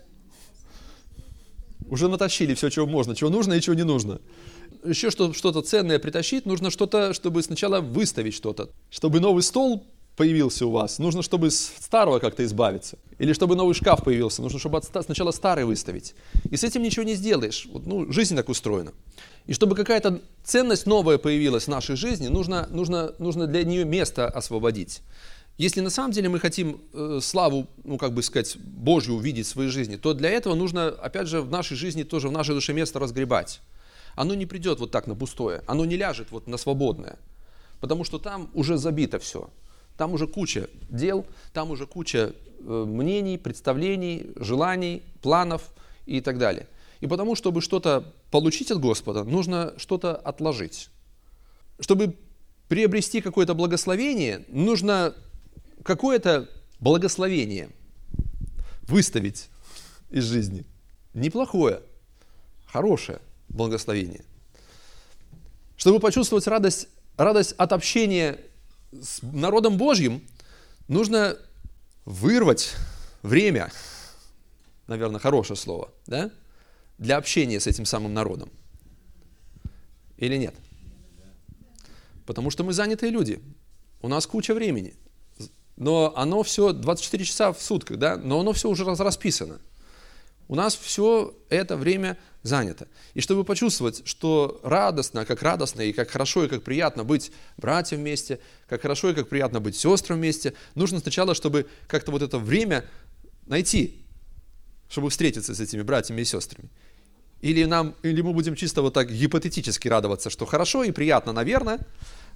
Уже натащили все, чего можно, чего нужно и чего не нужно. Еще что-то ценное притащить, нужно что-то, чтобы сначала выставить что-то. Чтобы новый стол появился у вас, нужно, чтобы с старого как-то избавиться. Или чтобы новый шкаф появился, нужно, чтобы сначала старый выставить. И с этим ничего не сделаешь. Жизнь так устроена. И чтобы какая-то ценность новая появилась в нашей жизни, нужно для нее место освободить. Если на самом деле мы хотим славу, Божью увидеть в своей жизни, то для этого нужно, опять же, в нашей жизни тоже, в нашей душе место разгребать. Оно не придет вот так на пустое, оно не ляжет вот на свободное, потому что там уже забито все. Там уже куча дел, там уже куча мнений, представлений, желаний, планов и так далее. И потому, чтобы что-то получить от Господа, нужно что-то отложить. Чтобы приобрести какое-то благословение, нужно какое-то благословение выставить из жизни. Неплохое, хорошее благословение. Чтобы почувствовать радость от общения с народом Божьим, нужно вырвать время, наверное, хорошее слово, да, для общения с этим самым народом. Или нет? Потому что мы занятые люди. У нас куча времени. Но оно все 24 часа в сутках, да? Но оно все уже расписано. У нас все это время занято. И чтобы почувствовать, что радостно и как хорошо и как приятно быть братьям вместе, как хорошо и как приятно быть сестрам вместе, нужно сначала, чтобы как-то вот это время найти, чтобы встретиться с этими братьями и сестрами. Или мы будем чисто вот так гипотетически радоваться, что хорошо и приятно, наверное,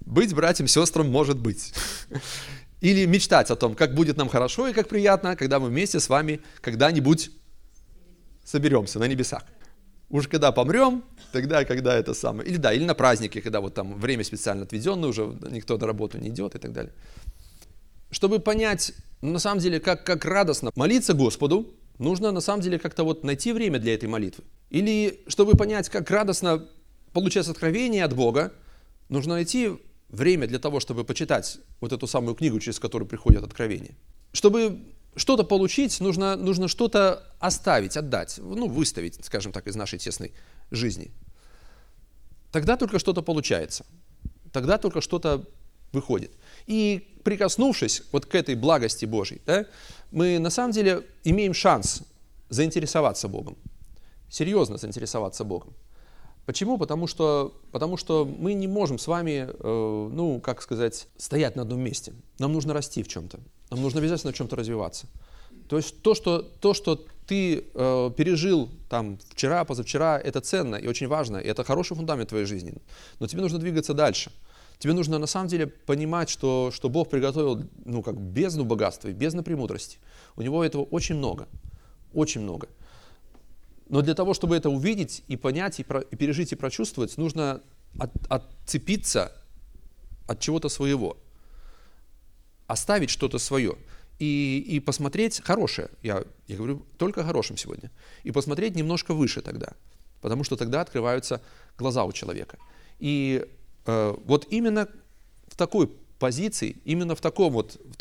Быть братьям, сестрам может быть. Или мечтать о том, как будет нам хорошо и как приятно, когда мы вместе с вами когда-нибудь соберемся на небесах. Уж когда помрем, тогда, когда это самое. Или да, или на празднике, когда вот там время специально отведенное, уже никто на работу не идет и так далее. Чтобы понять, на самом деле, как радостно молиться Господу, нужно на самом деле как-то вот найти время для этой молитвы. Или чтобы понять, как радостно получать откровение от Бога, нужно найти время для того, чтобы почитать вот эту самую книгу, через которую приходит откровение. Чтобы что-то получить, нужно что-то оставить, отдать, выставить, скажем так, из нашей тесной жизни. Тогда только что-то получается. Тогда только что-то выходит. И прикоснувшись вот к этой благости Божьей, да, мы на самом деле имеем шанс заинтересоваться Богом. Серьезно заинтересоваться Богом. Почему? Потому что мы не можем с вами, стоять на одном месте. Нам нужно расти в чем-то. Нам нужно обязательно в чем-то развиваться. То есть то, что ты пережил там вчера, позавчера, это ценно и очень важно, и это хороший фундамент твоей жизни. Но тебе нужно двигаться дальше. Тебе нужно на самом деле понимать, что Бог приготовил бездну богатства и бездну премудрости. У Него этого очень много. Очень много. Но для того, чтобы это увидеть и понять, и пережить, и прочувствовать, нужно отцепиться от чего-то своего, оставить что-то свое и посмотреть хорошее. Я говорю только о хорошем сегодня. И посмотреть немножко выше тогда, потому что тогда открываются глаза у человека. И вот именно в такой позиции, именно в таком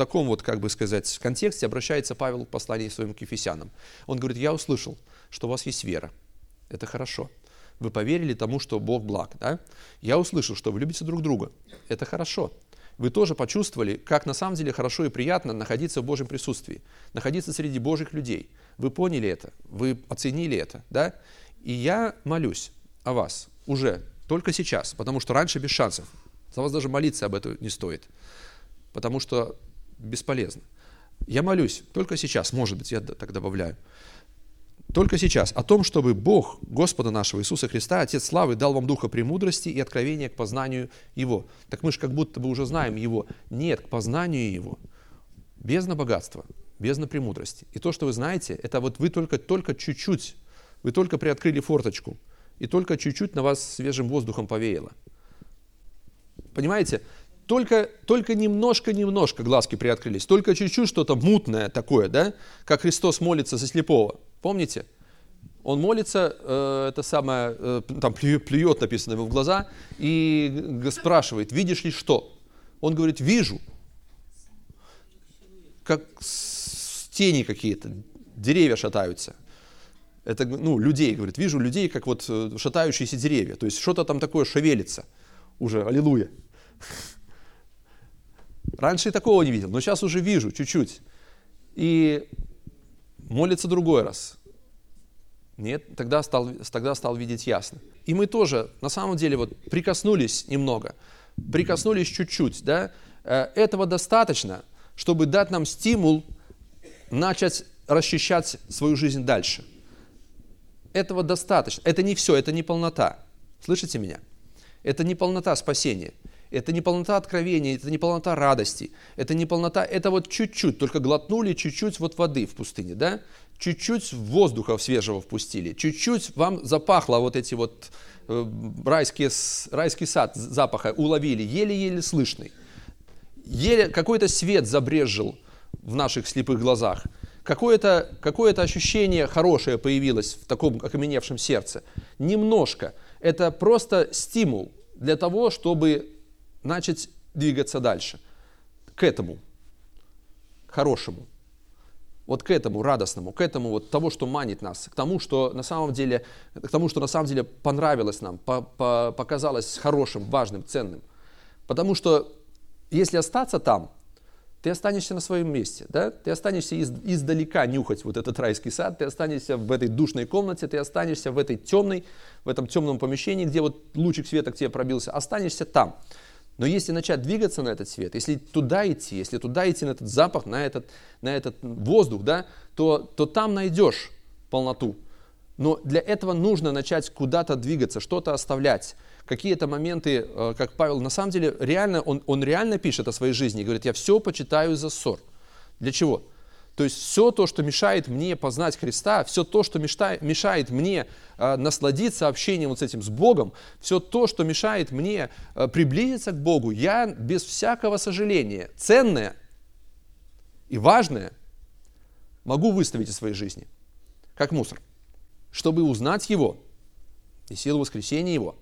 контексте обращается Павел в послании своим к Ефесянам. Он говорит: я услышал, что у вас есть вера. Это хорошо. Вы поверили тому, что Бог благ. Да? Я услышал, что вы любите друг друга. Это хорошо. Вы тоже почувствовали, как на самом деле хорошо и приятно находиться в Божьем присутствии, находиться среди Божьих людей. Вы поняли это, вы оценили это. Да? И я молюсь о вас уже только сейчас, потому что раньше без шансов. За вас даже молиться об этом не стоит, потому что бесполезно. Я молюсь только сейчас, может быть, я так добавляю, только сейчас о том, чтобы Бог, Господа нашего Иисуса Христа, Отец славы, дал вам духа премудрости и откровения к познанию Его. Так мы же как будто бы уже знаем Его. Нет, к познанию Его. Бездна богатства, бездна премудрости. И то, что вы знаете, это вот вы только чуть-чуть, вы только приоткрыли форточку, и только чуть-чуть на вас свежим воздухом повеяло. Понимаете? Только немножко глазки приоткрылись, только чуть-чуть что-то мутное такое, да? Как Христос молится за слепого. Помните? Он молится, там плюет, написано ему в глаза, и спрашивает: видишь ли что? Он говорит: вижу. Как тени какие-то, деревья шатаются. Это, людей, говорит, вижу людей, как вот шатающиеся деревья. То есть что-то там такое шевелится уже, аллилуйя. Раньше и такого не видел, но сейчас уже вижу чуть-чуть. И молится другой раз. Нет, тогда стал видеть ясно. И мы тоже, на самом деле, вот прикоснулись немного, прикоснулись чуть-чуть, да? Этого достаточно, чтобы дать нам стимул начать расчищать свою жизнь дальше. Этого достаточно. Это не все, это не полнота. Слышите меня? Это не полнота спасения. Это не полнота откровения, это не полнота радости. Это не полнота, это вот чуть-чуть, только глотнули чуть-чуть вот воды в пустыне, да? Чуть-чуть воздуха свежего впустили, чуть-чуть вам запахло вот эти вот райский сад запаха уловили, еле-еле слышный. Еле какой-то свет забрезжил в наших слепых глазах. Какое-то ощущение хорошее появилось в таком окаменевшем сердце. Немножко. Это просто стимул для того, чтобы начать двигаться дальше. К этому хорошему. Вот к этому радостному, к этому вот того, что манит нас, к тому, что на самом деле понравилось нам, показалось хорошим, важным, ценным. Потому что если остаться там, ты останешься на своем месте, да? Ты останешься издалека нюхать вот этот райский сад, ты останешься в этой душной комнате, ты останешься в этом темном помещении, где вот лучик света к тебе пробился, останешься там. Но если начать двигаться на этот свет, если туда идти на этот запах, на этот воздух, да, то там найдешь полноту. Но для этого нужно начать куда-то двигаться, что-то оставлять. Какие-то моменты, как Павел, на самом деле, реально, он реально пишет о своей жизни и говорит, я все почитаю за ссор. Для чего? То есть все то, что мешает мне познать Христа, все то, что мешает мне насладиться общением вот с этим, с Богом, все то, что мешает мне приблизиться к Богу, я без всякого сожаления, ценное и важное, могу выставить из своей жизни, как мусор, чтобы узнать Его и силу воскресения Его,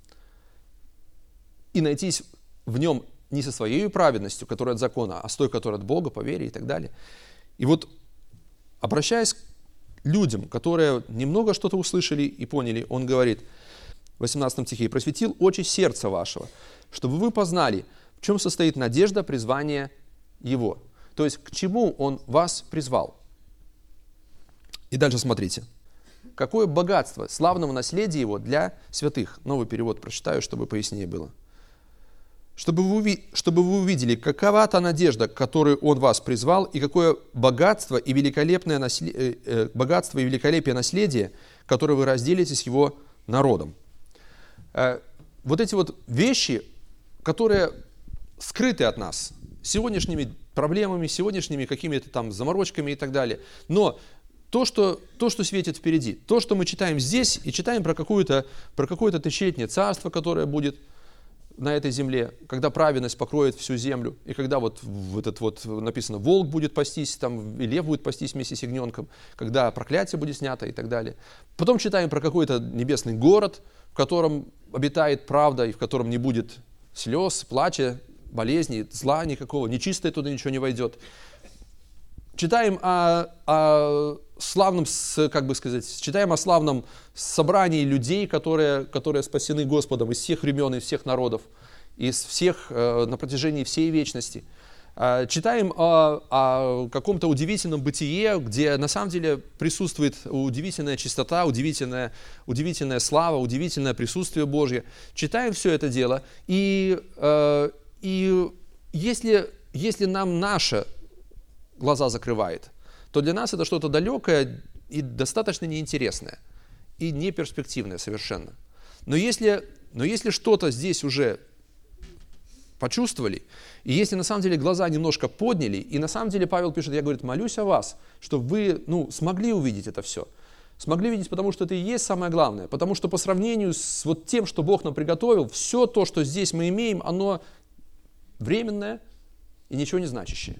и найтись в Нем не со своей праведностью, которая от закона, а с той, которая от Бога, по вере и так далее. И вот, обращаясь к людям, которые немного что-то услышали и поняли, он говорит в 18 стихе, «Просветил очи сердца вашего, чтобы вы познали, в чем состоит надежда призвания Его». То есть, к чему Он вас призвал. И дальше смотрите. Какое богатство славного наследия Его для святых. Новый перевод прочитаю, чтобы пояснее было. Чтобы вы увидели, какова та надежда, к которой Он вас призвал, и какое богатство и великолепие наследия, которое вы разделите с Его народом. Вот эти вот вещи, которые скрыты от нас сегодняшними проблемами, сегодняшними какими-то там заморочками и так далее. Но то, что светит впереди, то, что мы читаем здесь, и читаем про какое-то тысячелетнее царство, которое будет на этой земле, когда праведность покроет всю землю, и когда вот этот вот написано, волк будет пастись, там, и лев будет пастись вместе с ягненком, когда проклятие будет снято и так далее. Потом читаем про какой-то небесный город, в котором обитает правда, и в котором не будет слез, плача, болезней, зла никакого, нечистое туда ничего не войдет. Читаем о славном, читаем о славном собрании людей, которые спасены Господом из всех времен, из всех народов, из всех, на протяжении всей вечности. Читаем о каком-то удивительном бытие, где на самом деле присутствует удивительная чистота, удивительная слава, удивительное присутствие Божье. Читаем все это дело, и если нам наше глаза закрывает, то для нас это что-то далекое и достаточно неинтересное, и неперспективное совершенно. Но если что-то здесь уже почувствовали, и если на самом деле глаза немножко подняли, и на самом деле Павел пишет, я, говорит, молюсь о вас, чтобы вы смогли увидеть это все. Смогли видеть, потому что это и есть самое главное. Потому что по сравнению с вот тем, что Бог нам приготовил, все то, что здесь мы имеем, оно временное и ничего не значащее.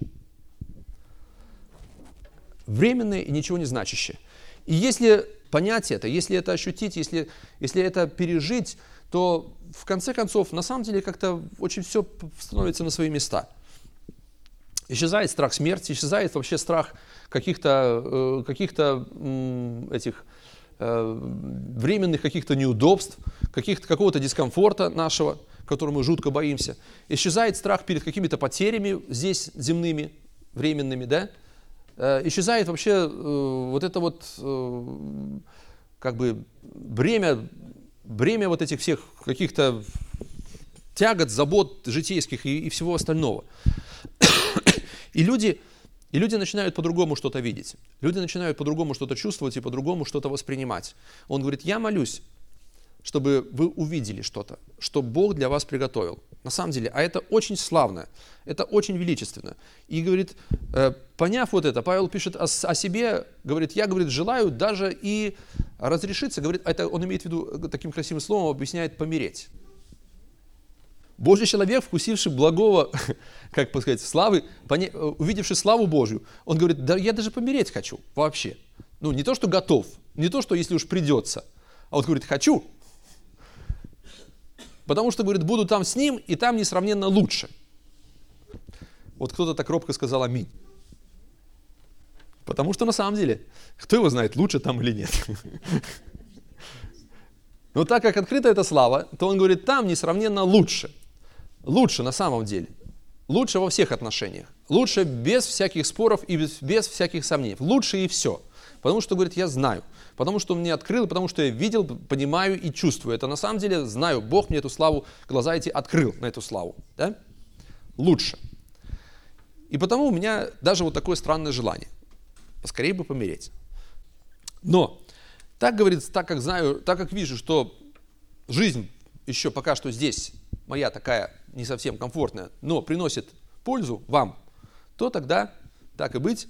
Временное и ничего не значащее. И если понять это, если это ощутить, если это пережить, то в конце концов, на самом деле, как-то очень все становится на свои места. Исчезает страх смерти, исчезает вообще страх каких-то этих временных каких-то неудобств, какого-то дискомфорта нашего, которого мы жутко боимся. Исчезает страх перед какими-то потерями здесь земными, временными, да? Исчезает вообще вот это вот как бы бремя вот этих всех каких-то тягот, забот житейских и всего остального. И люди начинают по-другому что-то видеть. Люди начинают по-другому что-то чувствовать и по-другому что-то воспринимать. Он говорит, я молюсь, чтобы вы увидели что-то, что Бог для вас приготовил. На самом деле, а это очень славно, это очень величественно. И говорит, поняв вот это, Павел пишет о себе, говорит, я, говорит, желаю даже и разрешиться, говорит, это он имеет в виду, таким красивым словом объясняет, помереть. Божий человек, вкусивший благого, как бы сказать, славы, увидевший славу Божью, он говорит, да я даже помереть хочу вообще. Не то, что готов, не то, что если уж придется, а вот говорит, хочу. Потому что, говорит, буду там с ним, и там несравненно лучше. Вот кто-то так робко сказал аминь. Потому что на самом деле, кто его знает, лучше там или нет. Но так как открыта эта слава, то он говорит, там несравненно лучше. Лучше на самом деле. Лучше во всех отношениях. Лучше без всяких споров и без всяких сомнений. Лучше и все. Потому что, говорит, я знаю. Потому что он мне открыл, потому что я видел, понимаю и чувствую. Это на самом деле знаю. Бог мне эту славу, глаза эти открыл на эту славу. Да? Лучше. И потому у меня даже вот такое странное желание. Поскорее бы помереть. Но Так, говорит, так как знаю, так как вижу, что жизнь еще пока что здесь моя такая не совсем комфортная, но приносит пользу вам, то тогда, так и быть,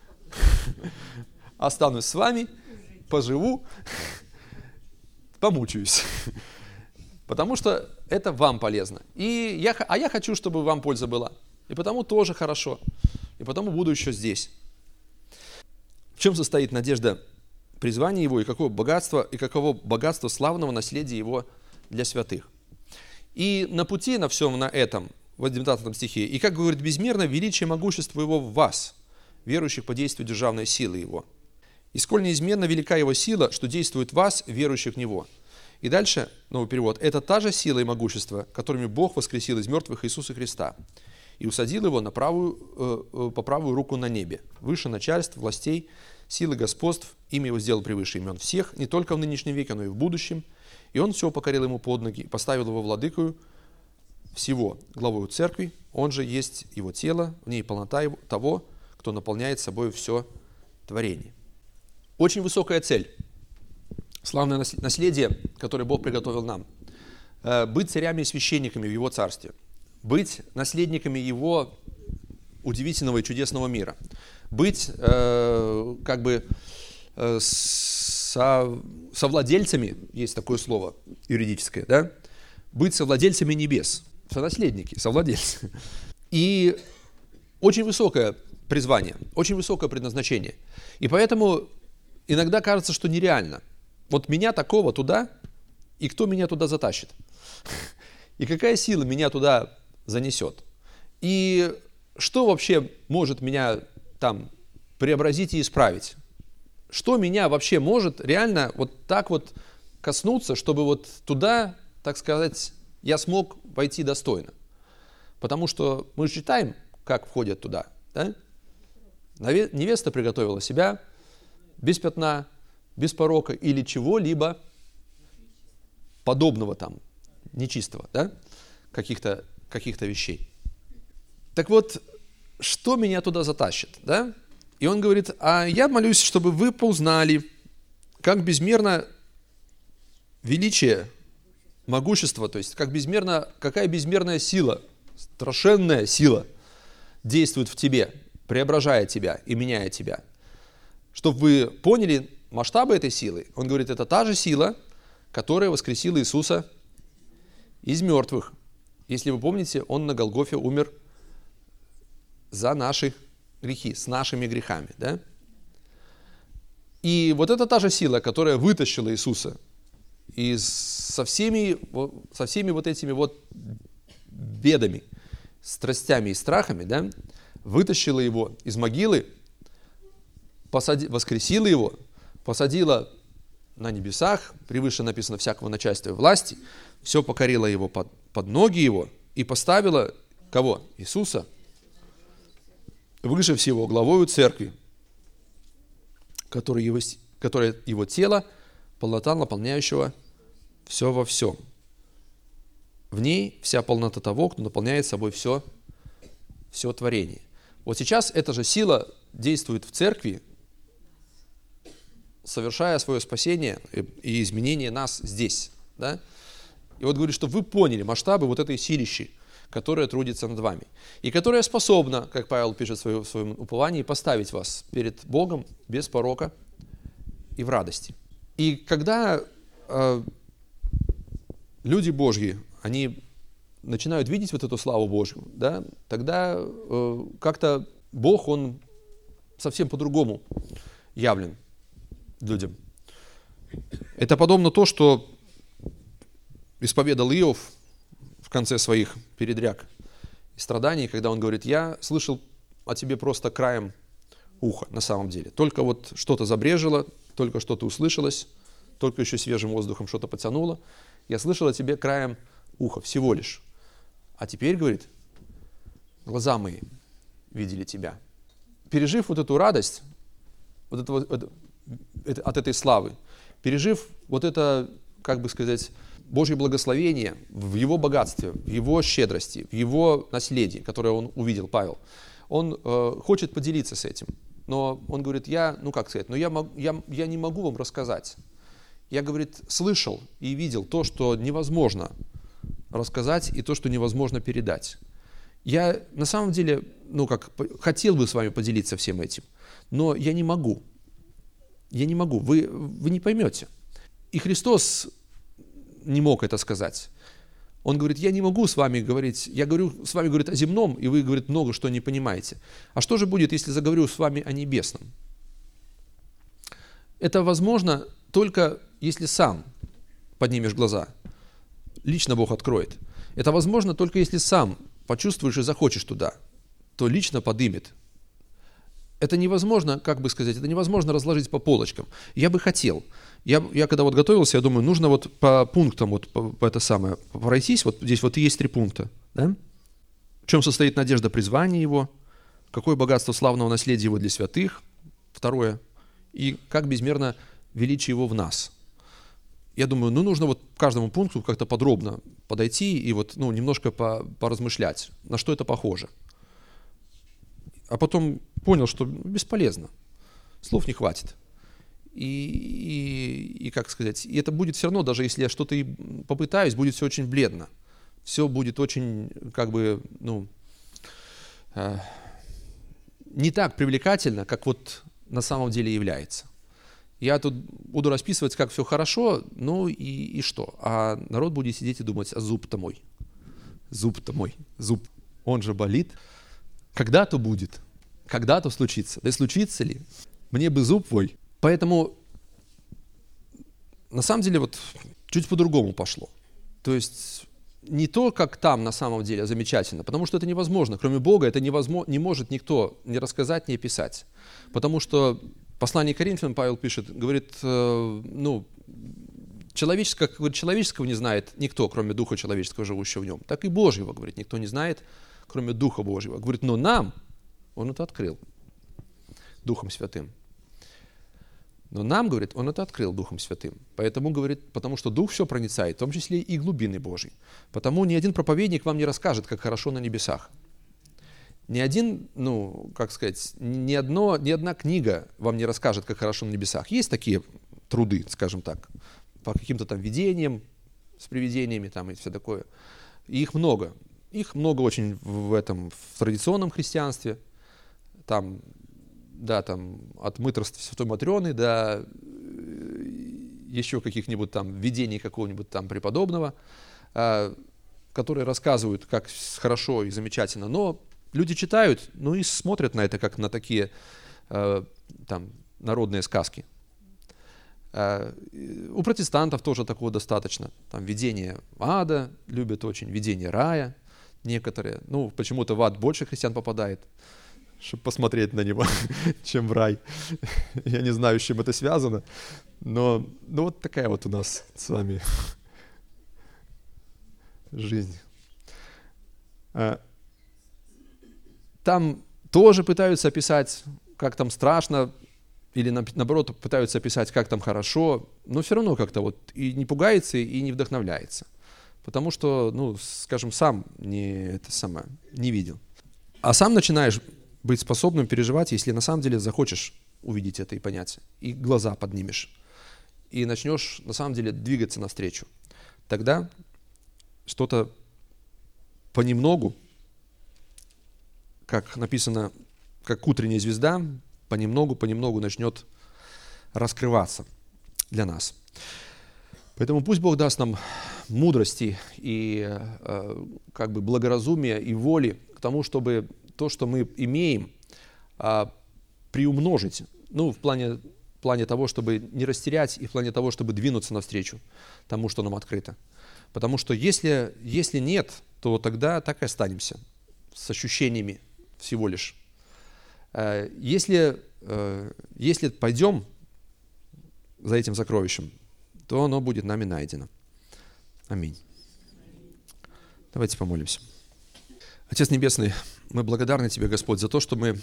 останусь с вами, поживу, помучаюсь. Потому что это вам полезно. А я хочу, чтобы вам польза была. И потому тоже хорошо. И потому буду еще здесь. В чем состоит надежда призвания его и каково богатство славного наследия его для святых? И на пути на всем на этом, в 19 стихе, и как говорит, безмерно величие могущества его в вас, верующих по действию державной силы его. И сколь неизмерно велика его сила, что действует в вас, верующих в него. И дальше, новый перевод, это та же сила и могущество, которыми Бог воскресил из мертвых Иисуса Христа и усадил его по правую руку на небе, выше начальств, властей, силы господств, имя его сделал превыше имен всех, не только в нынешнем веке, но и в будущем. И он все покорил ему под ноги, поставил его владыкою всего, главою церкви, он же есть его тело, в ней полнота того, кто наполняет собой все творение. Очень высокая цель, славное наследие, которое Бог приготовил нам. Быть царями и священниками в Его Царстве, быть наследниками Его удивительного и чудесного мира, быть совладельцами, есть такое слово юридическое, да? Быть совладельцами небес, сонаследники, совладельцы. И очень высокое призвание, очень высокое предназначение. И поэтому иногда кажется, что нереально. Вот меня такого туда, и кто меня туда затащит? И какая сила меня туда занесет? И что вообще может меня там преобразить и исправить? Что меня вообще может реально вот так вот коснуться, чтобы вот туда, так сказать, я смог войти достойно? Потому что мы же читаем, как входят туда, да? Невеста приготовила себя без пятна, без порока или чего-либо подобного там, нечистого, да? Каких-то вещей. Так вот, что меня туда затащит, да? И он говорит, а я молюсь, чтобы вы поузнали, как безмерно величие, могущество, то есть какая безмерная сила, страшенная сила действует в тебе, преображая тебя и меняя тебя. Чтобы вы поняли масштабы этой силы, он говорит, это та же сила, которая воскресила Иисуса из мертвых. Если вы помните, он на Голгофе умер за наши грехи, с нашими грехами. Да? И вот это та же сила, которая вытащила Иисуса со всеми вот этими вот бедами, страстями и страхами, да? Вытащила его из могилы, воскресила его, посадила на небесах, превыше написано всякого начальства и власти, все покорила его под ноги его и поставила кого? Иисуса выше всего главою церкви, которая его тело, полнота наполняющего все во всем. В ней вся полнота того, кто наполняет собой все творение. Вот сейчас эта же сила действует в церкви, совершая свое спасение и изменение нас здесь. Да? И вот говорит, что вы поняли масштабы вот этой силищи, которая трудится над вами. И которая способна, как Павел пишет в своем уповании, поставить вас перед Богом без порока и в радости. И когда люди Божьи, они начинают видеть вот эту славу Божью, да, тогда как-то Бог, Он совсем по-другому явлен людям. Это подобно то, что исповедал Иов в конце своих передряг и страданий, когда он говорит, я слышал о тебе просто краем уха на самом деле. Только вот что-то забрежило, только что-то услышалось, только еще свежим воздухом что-то потянуло. Я слышал о тебе краем уха всего лишь. А теперь, говорит, глаза мои видели тебя. Пережив вот эту радость от этой славы, пережив вот это, как бы сказать, Божье благословение в Его богатстве, в Его щедрости, в Его наследии, которое он увидел, Павел, он хочет поделиться с этим. Но он говорит, я не могу вам рассказать. я, говорит, слышал и видел то, что невозможно рассказать, и то, что невозможно передать. Я на самом деле, хотел бы с вами поделиться всем этим, но я не могу. Я не могу, вы не поймете. И Христос не мог это сказать. Он говорит, я не могу с вами говорить, я говорю с вами, говорит, о земном, и вы, говорит, много что не понимаете. А что же будет, если заговорю с вами о небесном? Это возможно только если сам поднимешь глаза. Лично Бог откроет. Это возможно только если сам почувствуешь и захочешь туда, то лично подымет. Это невозможно, это невозможно разложить по полочкам. Я бы хотел. Я когда вот готовился, я думаю, нужно вот по пунктам пройтись. Вот здесь вот есть 3 пункта. Да? В чем состоит надежда призвания его, какое богатство славного наследия его для святых, 2, и как безмерно величие его в нас. Я думаю, нужно вот к каждому пункту как-то подробно подойти и немножко поразмышлять, на что это похоже. А потом понял, что бесполезно, слов не хватит. И это будет все равно, даже если я что-то и попытаюсь, будет все очень бледно. Все будет очень, не так привлекательно, как вот на самом деле является. Я тут буду расписывать, как все хорошо, и что? А народ будет сидеть и думать, а зуб-то мой. Зуб-то мой. Зуб. Он же болит. Когда-то будет. Когда-то случится. Да и случится ли? Мне бы зуб твой. Поэтому, на самом деле, чуть по-другому пошло. То есть, не то, как там на самом деле замечательно, потому что это невозможно. Кроме Бога это не может никто ни рассказать, ни описать. Потому что в послании к Коринфянам Павел пишет, говорит, человеческого не знает никто, кроме Духа человеческого, живущего в нем. Так и Божьего, говорит, никто не знает, кроме Духа Божьего. Говорит, но нам Он это открыл Духом Святым. Но нам, говорит, Он это открыл Духом Святым. Поэтому, говорит, потому что Дух все проницает, в том числе и глубины Божьей. Потому ни один проповедник вам не расскажет, как хорошо на небесах. Ни одна книга вам не расскажет, как хорошо на небесах. Есть такие труды, скажем так, по каким-то там видениям, с привидениями там и все такое. И их много. Их много очень в традиционном христианстве. Там от мытарства Святой Матрёны до еще каких-нибудь там видений какого-нибудь там преподобного, которые рассказывают, как хорошо и замечательно. Но люди читают, и смотрят на это, как на такие народные сказки. У протестантов тоже такого достаточно. Там видение ада любят очень, видение рая некоторые. Почему-то в ад больше христиан попадает, чтобы посмотреть на него, чем в рай. Я не знаю, с чем это связано, но вот такая вот у нас с вами жизнь. Там тоже пытаются описать, как там страшно, или наоборот пытаются описать, как там хорошо, но все равно как-то и не пугается, и не вдохновляется. Потому что, сам не видел. А сам начинаешь быть способным переживать, если на самом деле захочешь увидеть это и понять, и глаза поднимешь, и начнешь на самом деле двигаться навстречу. Тогда что-то понемногу, как написано, как утренняя звезда, понемногу начнет раскрываться для нас. Поэтому пусть Бог даст нам мудрости и благоразумия и воли к тому, чтобы то, что мы имеем, приумножить. В плане того, чтобы не растерять, и в плане того, чтобы двинуться навстречу тому, что нам открыто. Потому что если нет, то тогда так и останемся с ощущениями всего лишь. Если пойдем за этим сокровищем, то оно будет нами найдено. Аминь. Давайте помолимся. Отец Небесный, мы благодарны Тебе, Господь, за то, что мы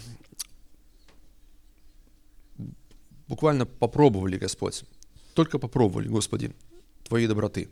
буквально попробовали, Господь, только попробовали, Господи, Твоей доброты.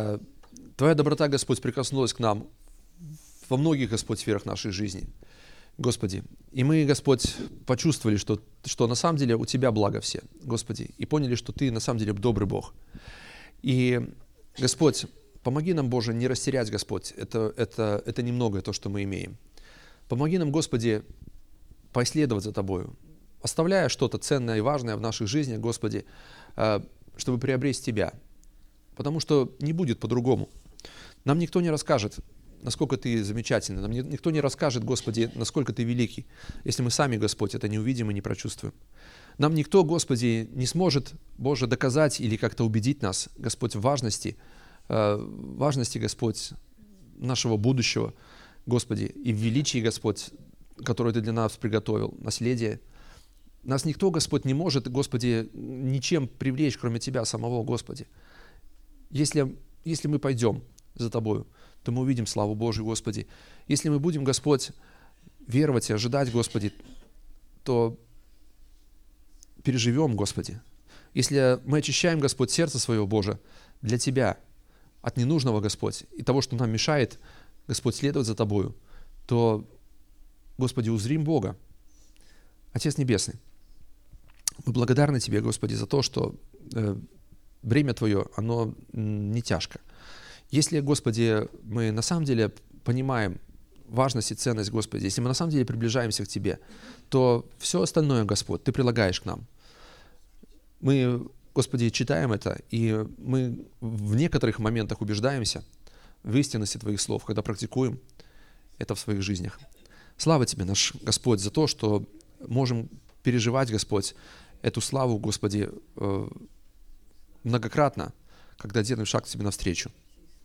Твоя доброта, Господь, прикоснулась к нам во многих, Господь, сферах нашей жизни. Господи. И мы, Господь, почувствовали, что на самом деле у Тебя благо все, Господи, и поняли, что Ты на самом деле добрый Бог. И, Господь, помоги нам, Боже, не растерять, Господь, это немногое то, что мы имеем. Помоги нам, Господи, поисследовать за Тобою, оставляя что-то ценное и важное в наших жизнях, Господи, чтобы приобрести Тебя. Потому что не будет по-другому. Нам никто не расскажет, насколько Ты замечательный. Нам никто не расскажет, Господи, насколько Ты великий, если мы сами, Господь, это не увидим и не прочувствуем. Нам никто, Господи, не сможет, Боже, доказать или как-то убедить нас, Господь, в важности, Господь, нашего будущего, Господи, и в величии, Господь, которое Ты для нас приготовил, наследие. Нас никто, Господь, не может, Господи, ничем привлечь, кроме Тебя самого, Господи. Если мы пойдем за Тобою, то мы увидим славу Божию, Господи. Если мы будем, Господь, веровать и ожидать, Господи, то переживем, Господи. Если мы очищаем, Господь, сердце свое, Боже, для Тебя, от ненужного, Господь, и того, что нам мешает, Господь, следовать за Тобою, то, Господи, узрим Бога. Отец Небесный, мы благодарны Тебе, Господи, за то, что бремя Твое, оно не тяжко. Если, Господи, мы на самом деле понимаем важность и ценность, Господи, если мы на самом деле приближаемся к Тебе, то все остальное, Господь, Ты прилагаешь к нам. Мы, Господи, читаем это, и мы в некоторых моментах убеждаемся в истинности Твоих слов, когда практикуем это в своих жизнях. Слава Тебе, наш Господь, за то, что можем переживать, Господь, эту славу, Господи, многократно, когда делаем шаг к Тебе навстречу.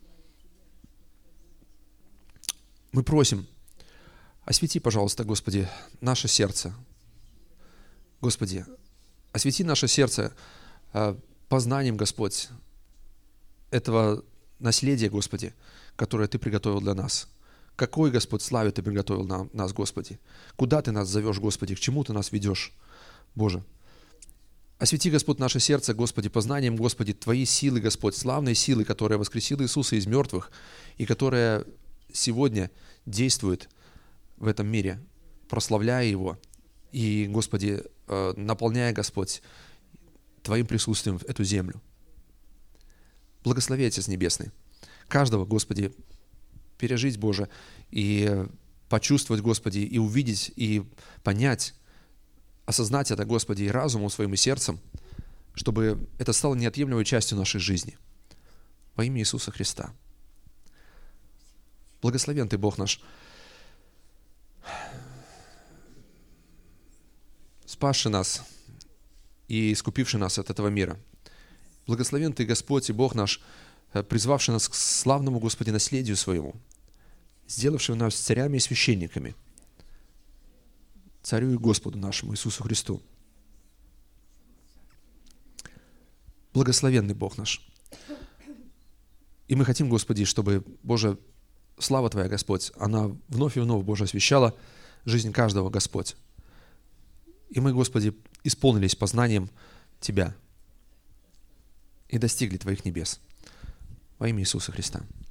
Мы просим, освети, пожалуйста, Господи, наше сердце. Господи, освети наше сердце познанием, Господь, этого наследия, Господи, которое Ты приготовил для нас. Какой, Господь, славе Ты приготовил нас, Господи? Куда Ты нас зовешь, Господи? К чему Ты нас ведешь, Боже? Освети, Господь, наше сердце, Господи, познанием, Господи, Твоей силы, Господь, славной силы, которая воскресила Иисуса из мертвых и которая сегодня действует в этом мире, прославляя Его и, Господи, наполняя, Господь, Твоим присутствием в эту землю. Благослови, Отец Небесный, каждого, Господи, пережить, Боже, и почувствовать, Господи, и увидеть, и понять, осознать это, Господи, и разумом своим, и сердцем, чтобы это стало неотъемлемой частью нашей жизни. Во имя Иисуса Христа. Благословен Ты, Бог наш, спасший нас и искупивший нас от этого мира. Благословен Ты, Господь и Бог наш, призвавший нас к славному, Господи, наследию Своему, сделавший нас царями и священниками, Царю и Господу нашему Иисусу Христу. Благословенный Бог наш. И мы хотим, Господи, чтобы, Боже, слава Твоя, Господь, она вновь и вновь, Боже, освящала жизнь каждого, Господь. И мы, Господи, исполнились познанием Тебя и достигли Твоих небес. Во имя Иисуса Христа.